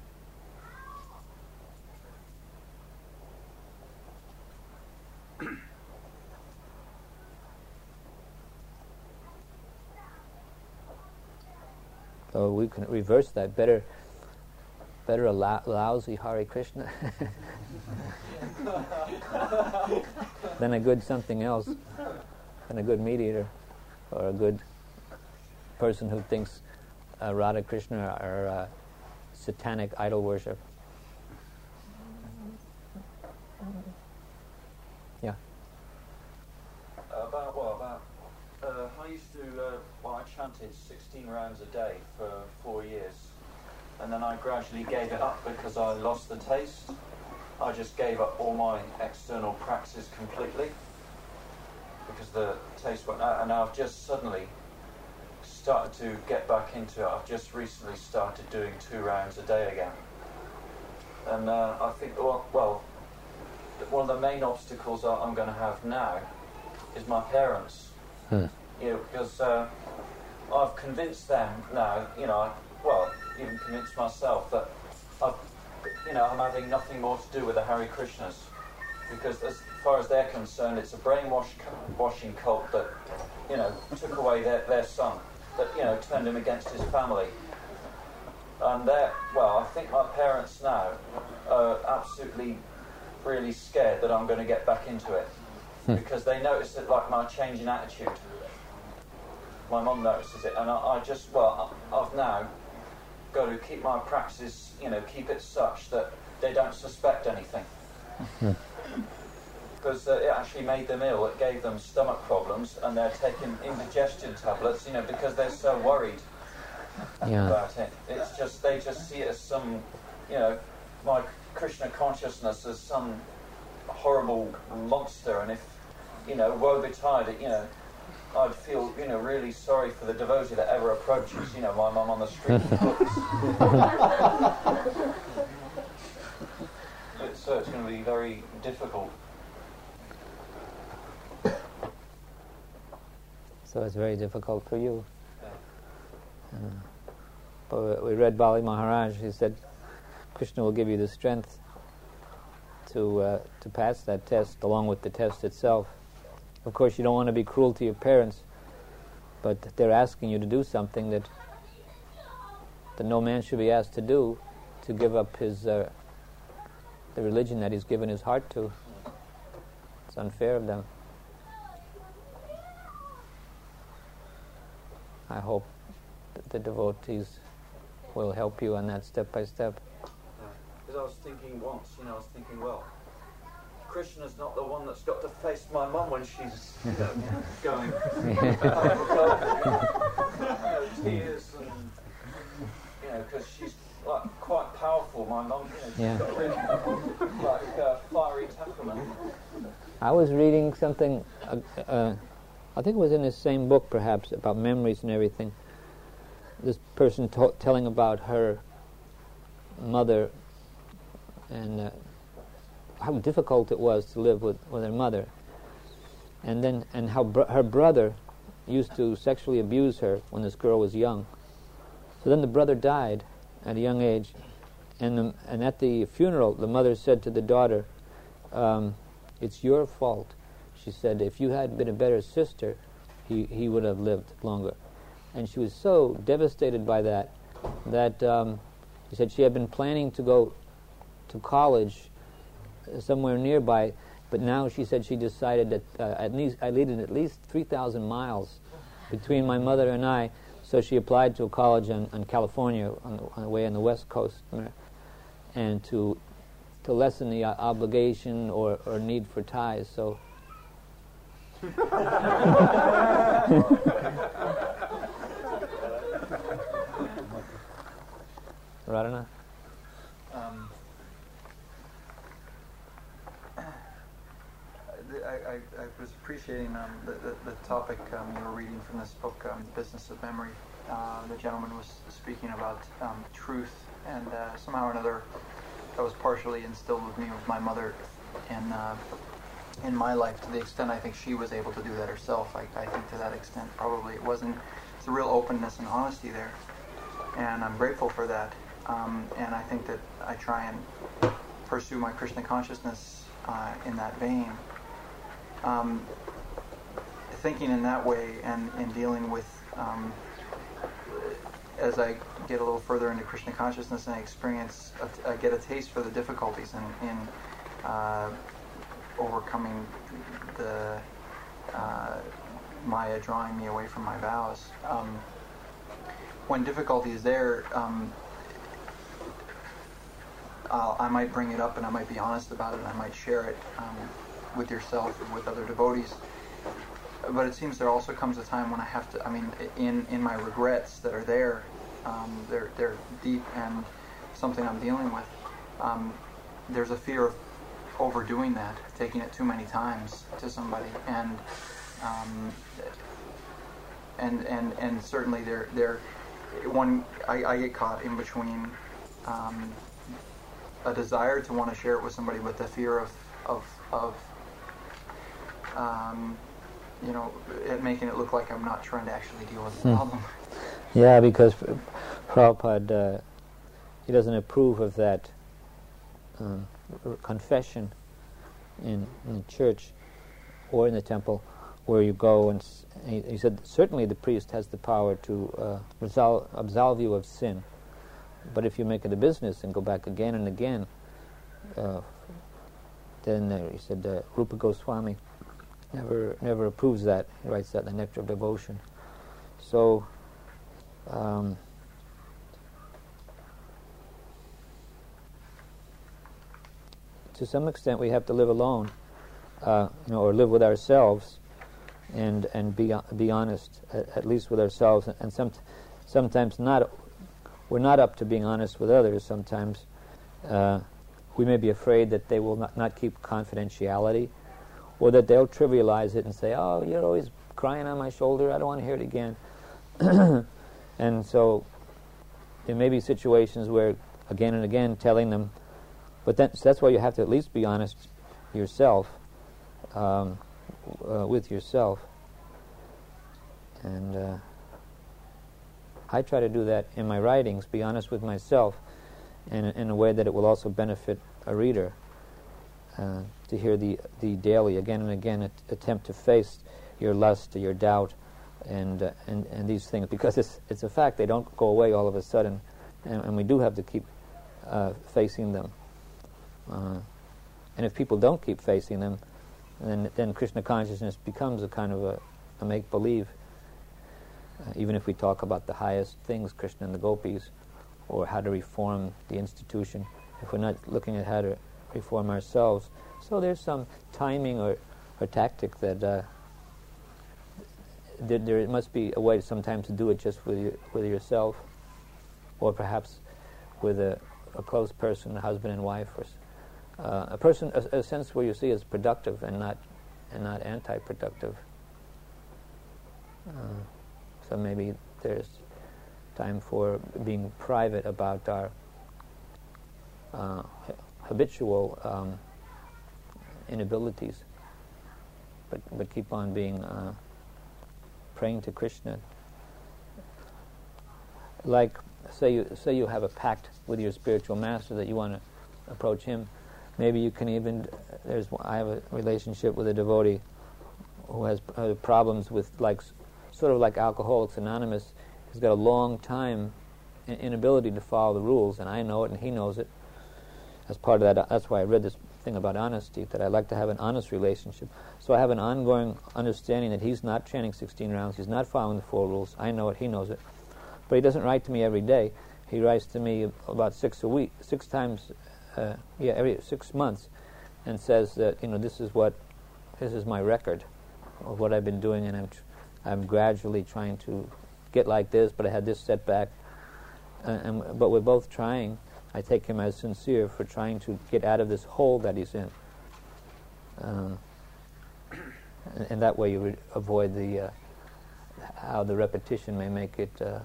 So we can reverse that. Better, better a lou- lousy Hare Krishna than a good something else, than a good meat eater, or a good person who thinks uh, Radha Krishna are uh, satanic idol worship. I used to, uh, well, I chanted sixteen rounds a day for four years. And then I gradually gave it up because I lost the taste. I just gave up all my external practices completely because the taste went out. And I've just suddenly started to get back into it. I've just recently started doing two rounds a day again. And uh, I think, well, well, one of the main obstacles I'm going to have now is my parents. Hmm. You know, because uh, I've convinced them now, you know, I, well, even convinced myself that I've, you know, I'm having nothing more to do with the Hare Krishnas, because as far as they're concerned, it's a brainwash washing cult that, you know, took away their, their son, that, you know, turned him against his family. And they're, well, I think my parents now are absolutely really scared that I'm going to get back into it, hmm. because they notice that, like, my change in attitude. My mum notices it, and I, I just, well, I've now got to keep my practices, you know, keep it such that they don't suspect anything. Because uh, it actually made them ill. It gave them stomach problems, and they're taking indigestion tablets, you know, because they're so worried yeah. about it. It's just, they just see it as some, you know, my Krishna consciousness as some horrible monster, and if, you know, woe betide, you know, I'd feel, you know, really sorry for the devotee that ever approaches, you know, my mum on the street. it's, so it's going to be very difficult. So it's very difficult for you. Yeah. Uh, but we read Bali Maharaj. He said, Krishna will give you the strength to uh, to pass that test, along with the test itself. Of course, you don't want to be cruel to your parents, but they're asking you to do something that that no man should be asked to do, to give up his uh, the religion that he's given his heart to. It's unfair of them. I hope that the devotees will help you on that step by step. Because I was thinking once, you know, I was thinking, well, Krishna's not the one that's got to face my mum when she's, you know, going, you know, tears and, you know, because she's like quite powerful. My mum, you know, she's yeah. got a really like uh, fiery temperament. I was reading something, uh, uh, I think it was in this same book, perhaps, about memories and everything. This person t- telling about her mother and uh, how difficult it was to live with, with her mother, and then and how br- her brother used to sexually abuse her when this girl was young. So then the brother died at a young age, and the, and at the funeral, the mother said to the daughter, um, "It's your fault." She said, "If you had been a better sister, he he would have lived longer." And she was so devastated by that that um, she said she had been planning to go to college somewhere nearby, but now she said she decided that uh, at least I needed at least three thousand miles between my mother and I, so she applied to a college in, in California, on the, on the way on the west coast, and to to lessen the uh, obligation or, or need for ties. So. Radhana? Um, I, I, I was appreciating um, the, the, the topic um, you were reading from this book, um, Business of Memory. Uh, the gentleman was speaking about um, truth, and uh, somehow or another that was partially instilled with me with my mother in, uh, in my life, to the extent I think she was able to do that herself. I, I think to that extent probably it wasn't, it's a real openness and honesty there, and I'm grateful for that. Um, and I think that I try and pursue my Krishna consciousness uh, in that vein. Um, thinking in that way and in dealing with, um, as I get a little further into Krishna consciousness and I experience, a, I get a taste for the difficulties in, in uh, overcoming the uh, Maya drawing me away from my vows. Um, when difficulty is there, um, I'll, I might bring it up and I might be honest about it and I might share it um, with yourself and with other devotees. but it seems there also comes a time when I have to. I mean, in in my regrets that are there, um, they're they're deep and something I'm dealing with. Um, there's a fear of overdoing that, taking it too many times to somebody, and um, and and and certainly there there one I, I get caught in between um, a desire to want to share it with somebody, but the fear of of of um, you know, it making it look like I'm not trying to actually deal with the hmm. problem. Yeah, because Prabhupada, uh, he doesn't approve of that uh, confession in, in the church or in the temple, where you go and s- he, he said certainly the priest has the power to uh, resol- absolve you of sin, but if you make it a business and go back again and again, uh, then uh, he said uh, Rupa Goswami never never approves that. He writes that in the Nectar of Devotion. So um, to some extent we have to live alone, uh, you know, or live with ourselves, and and be be honest, at, at least with ourselves, and some sometimes not. We're not up to being honest with others. Sometimes uh, we may be afraid that they will not, not keep confidentiality, or that they'll trivialize it and say, "Oh, you're always crying on my shoulder. I don't want to hear it again." And so there may be situations where, again and again, telling them, but that, so that's why you have to at least be honest yourself, um, uh, with yourself. And uh, I try to do that in my writings, be honest with myself, in, in a way that it will also benefit a reader, uh, to hear the the daily, again and again, at, attempt to face your lust, your doubt, and uh, and and these things, because it's it's a fact, they don't go away all of a sudden, and, and we do have to keep uh, facing them. Uh, and if people don't keep facing them, then then Krishna consciousness becomes a kind of a, a make-believe. Uh, even if we talk about the highest things, Krishna and the gopis, or how to reform the institution, if we're not looking at how to reform ourselves, so there's some timing or, or tactic that uh, th- there must be a way sometimes to do it just with your, with yourself, or perhaps with a, a close person, a husband and wife, or uh, a person, a, a sense where you see as productive and not and not anti-productive. Uh, So maybe there's time for being private about our uh, habitual um, inabilities, but but keep on being uh, praying to Krishna. Like say you say you have a pact with your spiritual master that you want to approach him. Maybe you can even. There's I have a relationship with a devotee who has uh, problems with like. Sort of like Alcoholics Anonymous. He's got a long time inability to follow the rules, and I know it and he knows it. As part of that, that's why I read this thing about honesty, that I like to have an honest relationship. So I have an ongoing understanding that he's not chanting sixteen rounds, he's not following the four rules. I know it, he knows it. But he doesn't write to me every day. He writes to me about six a week, six times, uh, yeah, every six months, and says that, you know, this is what, this is my record of what I've been doing, and I'm tr- I'm gradually trying to get like this, but I had this setback. Uh, and, but we're both trying. I take him as sincere for trying to get out of this hole that he's in. Uh, and, and that way you would avoid the uh, how the repetition may make it uh,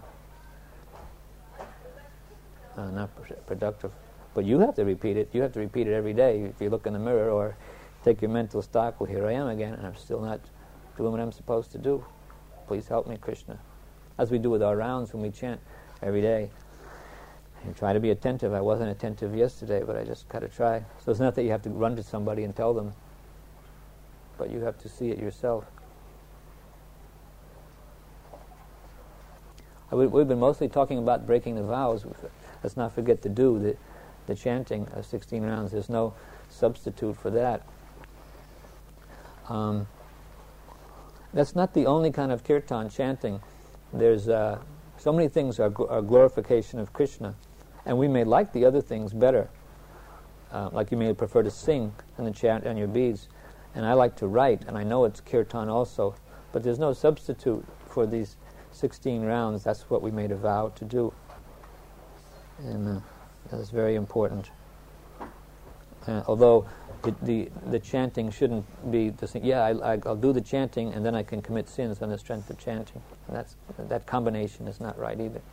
uh, not pr- productive. But you have to repeat it. You have to repeat it every day. If you look in the mirror or take your mental stock, well, here I am again, and I'm still not doing what I'm supposed to do. Please help me, Krishna. As we do with our rounds when we chant every day. And try to be attentive. I wasn't attentive yesterday, but I just got to try. So it's not that you have to run to somebody and tell them, but you have to see it yourself. I would, we've been mostly talking about breaking the vows. Let's not forget to do the, the chanting of sixteen rounds. There's no substitute for that. Um, That's not the only kind of kirtan chanting. There's uh, so many things are, gl- are glorification of Krishna, and we may like the other things better. Uh, like you may prefer to sing and then chant on your beads, and I like to write, and I know it's kirtan also, But there's no substitute for these sixteen rounds. That's what we made a vow to do. And uh, that's very important. Uh, although the, the the chanting shouldn't be the thing. Yeah, I, I, I'll do the chanting and then I can commit sins on the strength of chanting. And that's that combination is not right either.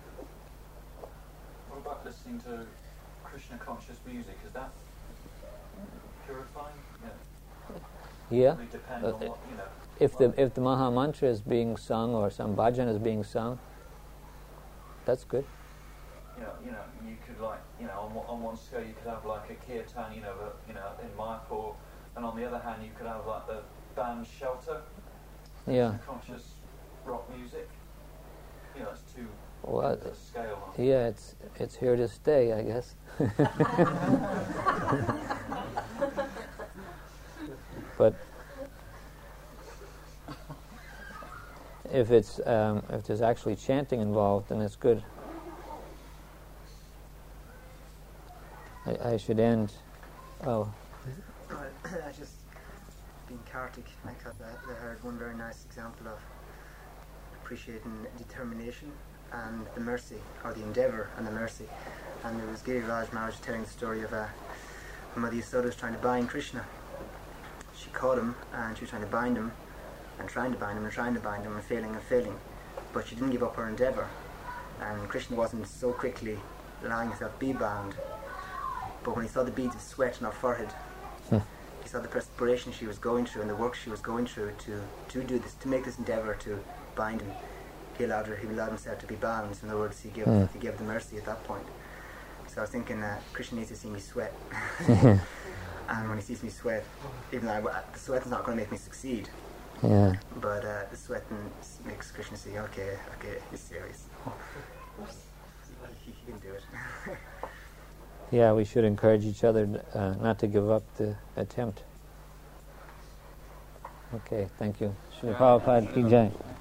What about listening to Krishna conscious music? Is that purifying? Yeah. Yeah. Really depend Uh, on what, you know. If the if the Maha Mantra is being sung or some bhajan is being sung, that's good. You know, you know, you could like, you know, on, on one scale you could have like a kirtan, you know, the, you know, in Mayapur, and on the other hand you could have like the band Shelter, Yeah. conscious rock music. You know, it's too Well, ends of scale. yeah, it's it's here to stay, I guess. But if it's um, if there's actually chanting involved, then it's good. I, I should end. Oh, I just, being Kartik, I thought that I heard one very nice example of appreciating determination and the mercy, or the endeavour and the mercy. And there was Giriraj Maharaj telling the story of a Mother Yasoda was trying to bind Krishna. She caught him and she was trying to bind him and trying to bind him and trying to bind him and failing and failing. But she didn't give up her endeavour. And Krishna wasn't so quickly allowing himself to be bound. But when he saw the beads of sweat on her forehead, Hmm. he saw the perspiration she was going through and the work she was going through to, to do this, to make this endeavour to bind him. He allowed her, he allowed himself to be bound. In other words, he gave, Hmm. he gave the mercy at that point. So I was thinking, uh, Krishna needs to see me sweat. And when he sees me sweat, even though I, the sweat is not going to make me succeed, Yeah. but uh, the sweat makes Krishna see, okay, okay, he's serious. He, he can do it. Yeah, we should encourage each other uh, not to give up the attempt. Okay, thank you. Srila Prabhupada ki jai.